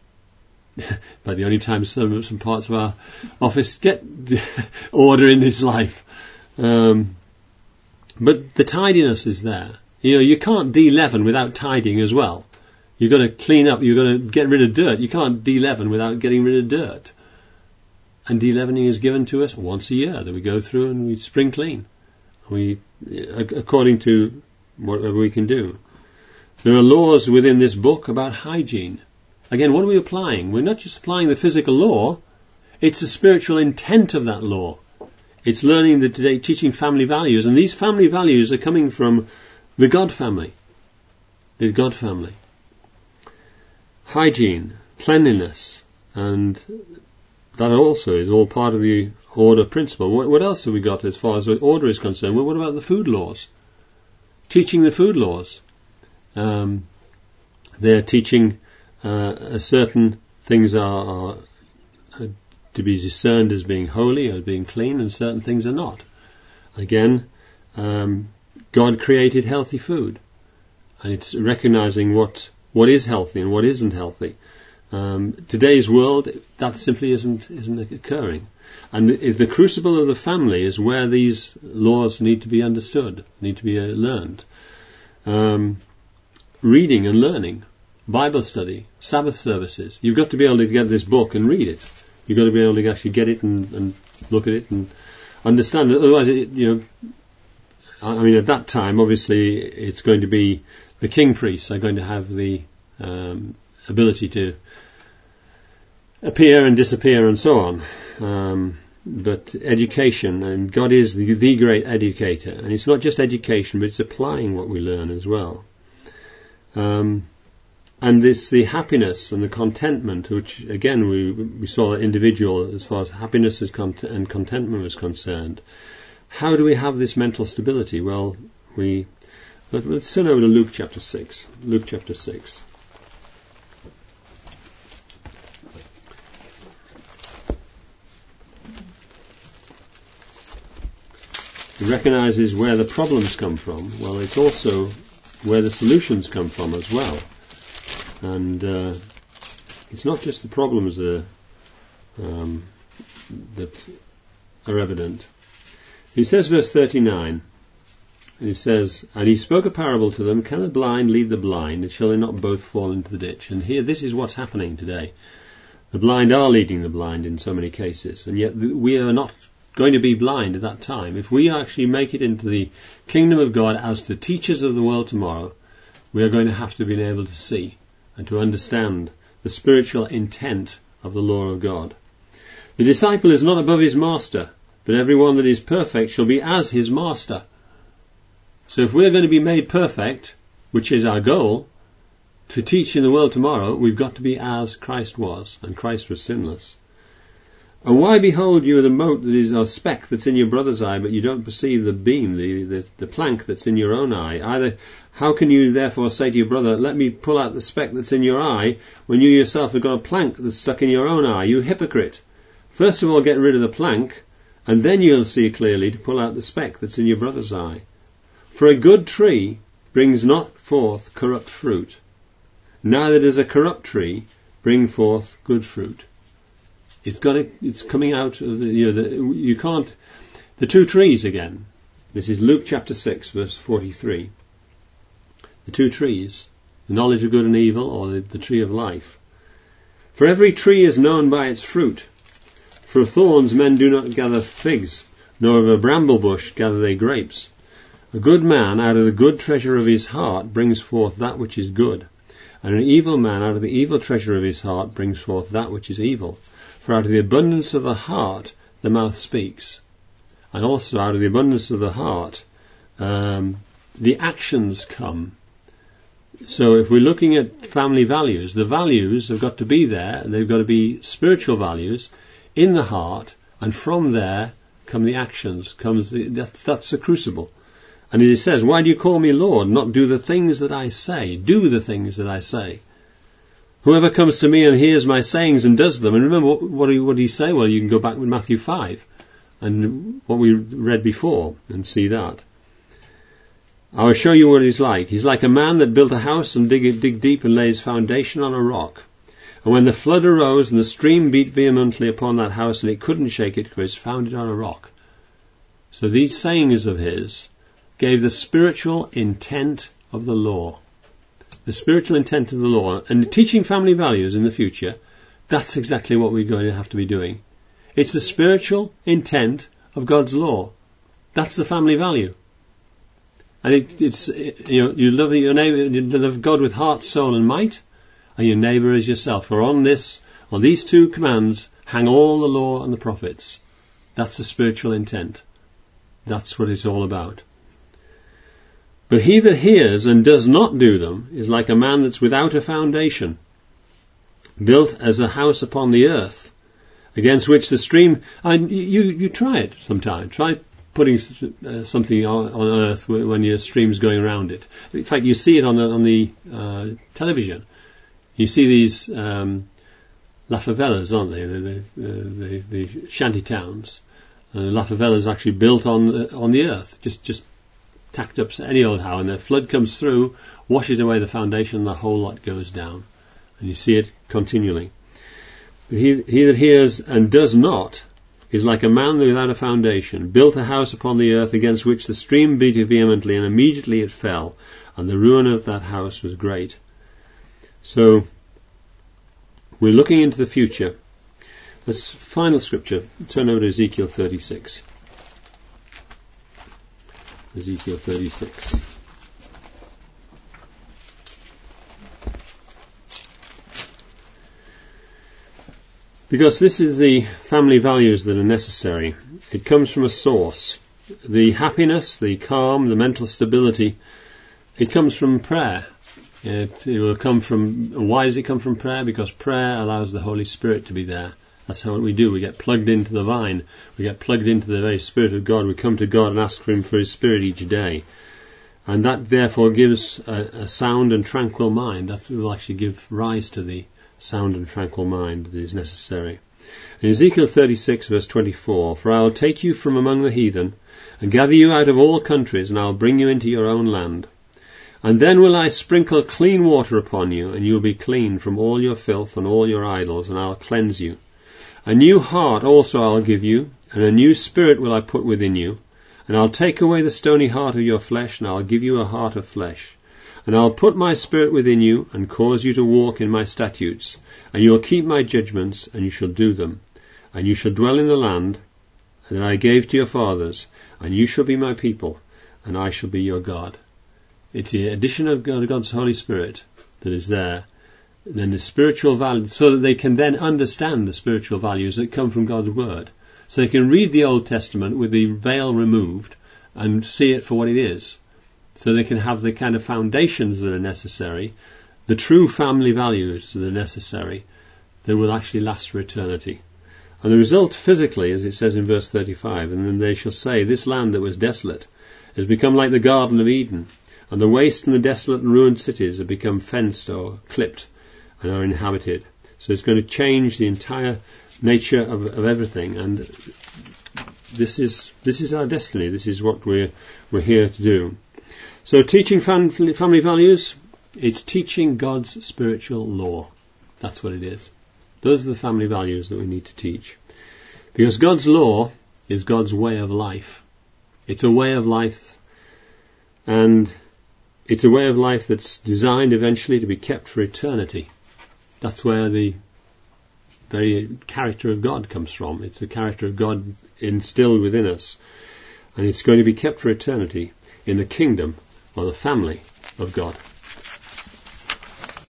But the only time some, some parts of our office get order in this life. Um, but the tidiness is there. You know, you can't de-leaven without tidying as well. You've got to clean up, you've got to get rid of dirt. You can't de-leaven without getting rid of dirt. And de-leavening is given to us once a year, that we go through and we spring clean. We, according to whatever we can do. There are laws within this book about hygiene. Again, what are we applying? We're not just applying the physical law, it's the spiritual intent of that law. It's learning the today, teaching family values, and these family values are coming from the God family. The God family. Hygiene, cleanliness, and that also is all part of the order principle. What, what else have we got as far as order is concerned? Well, what about the food laws? Teaching the food laws. Um, they're teaching uh, a certain things are, are uh, to be discerned as being holy, as being clean, and certain things are not. Again, um, God created healthy food, and it's recognizing what what is healthy and what isn't healthy. Um, today's world, that simply isn't isn't occurring. And the crucible of the family is where these laws need to be understood, need to be uh, learned. Um, reading and learning, Bible study, Sabbath services. You've got to be able to get this book and read it. You've got to be able to actually get it and, and look at it and understand it. Otherwise, it, you know, I mean, at that time, obviously, it's going to be the king priests are going to have the um, ability to appear and disappear and so on. Um, but education, and God is the, the great educator, and it's not just education, but it's applying what we learn as well. Um, and it's the happiness and the contentment, which again we we saw that individual as far as happiness is con- and contentment was concerned. How do we have this mental stability? Well, we let, let's turn over to Luke chapter six. Luke chapter six. It recognises where the problems come from. Well, it's also where the solutions come from as well. And uh, it's not just the problems that are, um, that are evident. He says, verse thirty-nine, and he says, and he spoke a parable to them, can the blind lead the blind, and shall they not both fall into the ditch? And here, this is what's happening today. The blind are leading the blind in so many cases, and yet we are not going to be blind at that time. If we actually make it into the kingdom of God as the teachers of the world tomorrow, we are going to have to be able to see and to understand the spiritual intent of the law of God. The disciple is not above his master, but everyone that is perfect shall be as his master. So if we're going to be made perfect, which is our goal, to teach in the world tomorrow, we've got to be as Christ was, and Christ was sinless. And why behold you the mote that is a speck that's in your brother's eye, but you don't perceive the beam, the, the, the plank that's in your own eye? Either, how can you therefore say to your brother, let me pull out the speck that's in your eye, when you yourself have got a plank that's stuck in your own eye? You hypocrite! First of all get rid of the plank, and then you'll see clearly to pull out the speck that's in your brother's eye. For a good tree brings not forth corrupt fruit, neither does a corrupt tree bring forth good fruit. It's got to, it's coming out of the, you know, the, you can't, the two trees again. This is Luke chapter six, verse forty-three. The two trees, the knowledge of good and evil, or the, the tree of life. For every tree is known by its fruit. For of thorns men do not gather figs, nor of a bramble bush gather they grapes. A good man out of the good treasure of his heart brings forth that which is good, and an evil man out of the evil treasure of his heart brings forth that which is evil. For out of the abundance of the heart the mouth speaks, and also out of the abundance of the heart um, the actions come. So if we're looking at family values, the values have got to be there, and they've got to be spiritual values in the heart, and from there come the actions, comes the, that, that's the crucible. And it says, why do you call me Lord? Not do the things that I say. Do the things that I say. Whoever comes to me and hears my sayings and does them. And remember, what, what, did, he, what did he say? Well, you can go back with Matthew five and what we read before and see that. I will show you what he's like. He's like a man that built a house and dig, dig deep and lay his foundation on a rock. And when the flood arose and the stream beat vehemently upon that house and it couldn't shake it because it's founded on a rock. So these sayings of his gave the spiritual intent of the law. The spiritual intent of the law. And teaching family values in the future, that's exactly what we're going to have to be doing. It's the spiritual intent of God's law. That's the family value. And it, it's, you know, you love your neighbor, you love God with heart, soul and might, and your neighbor as yourself. For on this, on these two commands, hang all the law and the prophets. That's the spiritual intent. That's what it's all about. But he that hears and does not do them is like a man that's without a foundation, built as a house upon the earth, against which the stream, and you, you try it sometime, try putting uh, something on, on earth when your stream's going around it. In fact, you see it on the, on the uh, television. You see these um, La Favelas, aren't they, the, the, the, the shanty towns. And La Favelas actually built on, uh, on the earth, just, just tacked up any old how, and the flood comes through, washes away the foundation, and the whole lot goes down. And you see it continually. But he, he that hears and does not is like a man without a foundation, built a house upon the earth, against which the stream beat vehemently, and immediately it fell, and the ruin of that house was great. So, we're looking into the future. Let's final scripture. Turn over to Ezekiel thirty-six. Ezekiel thirty-six. Because this is the family values that are necessary. It comes from a source. The happiness, the calm, the mental stability, it comes from prayer. It, it will come from, why does it come from prayer? Because prayer allows the Holy Spirit to be there. That's how we do. We get plugged into the vine. We get plugged into the very Spirit of God. We come to God and ask for Him for His Spirit each day. And that therefore gives a, a sound and tranquil mind. That will actually give rise to the sound and tranquil mind that is necessary. In Ezekiel thirty-six verse twenty-four, for I will take you from among the heathen, and gather you out of all countries, and I will bring you into your own land. And then will I sprinkle clean water upon you, and you will be clean from all your filth and all your idols, and I will cleanse you. A new heart also I will give you, and a new spirit will I put within you. And I'll take away the stony heart of your flesh, and I'll give you a heart of flesh. And I'll put my spirit within you, and cause you to walk in my statutes. And you will keep my judgments, and you shall do them. And you shall dwell in the land that I gave to your fathers, and you shall be my people, and I shall be your God. It's the addition of God, God's Holy Spirit that is there, and then the spiritual value, so that they can then understand the spiritual values that come from God's Word. So they can read the Old Testament with the veil removed and see it for what it is. So they can have the kind of foundations that are necessary, the true family values that are necessary, that will actually last for eternity. And the result physically, as it says in verse thirty-five, and then they shall say, this land that was desolate has become like the Garden of Eden, and the waste and the desolate and ruined cities have become fenced or clipped and are inhabited. So it's going to change the entire nature of, of everything, and this is this is our destiny. This is what we're we're here to do. So teaching family, family values, it's teaching God's spiritual law. That's what it is. Those are the family values that we need to teach. Because God's law is God's way of life. It's a way of life, and it's a way of life that's designed eventually to be kept for eternity. That's where the very character of God comes from. It's the character of God instilled within us. And it's going to be kept for eternity in the kingdom or the family of God.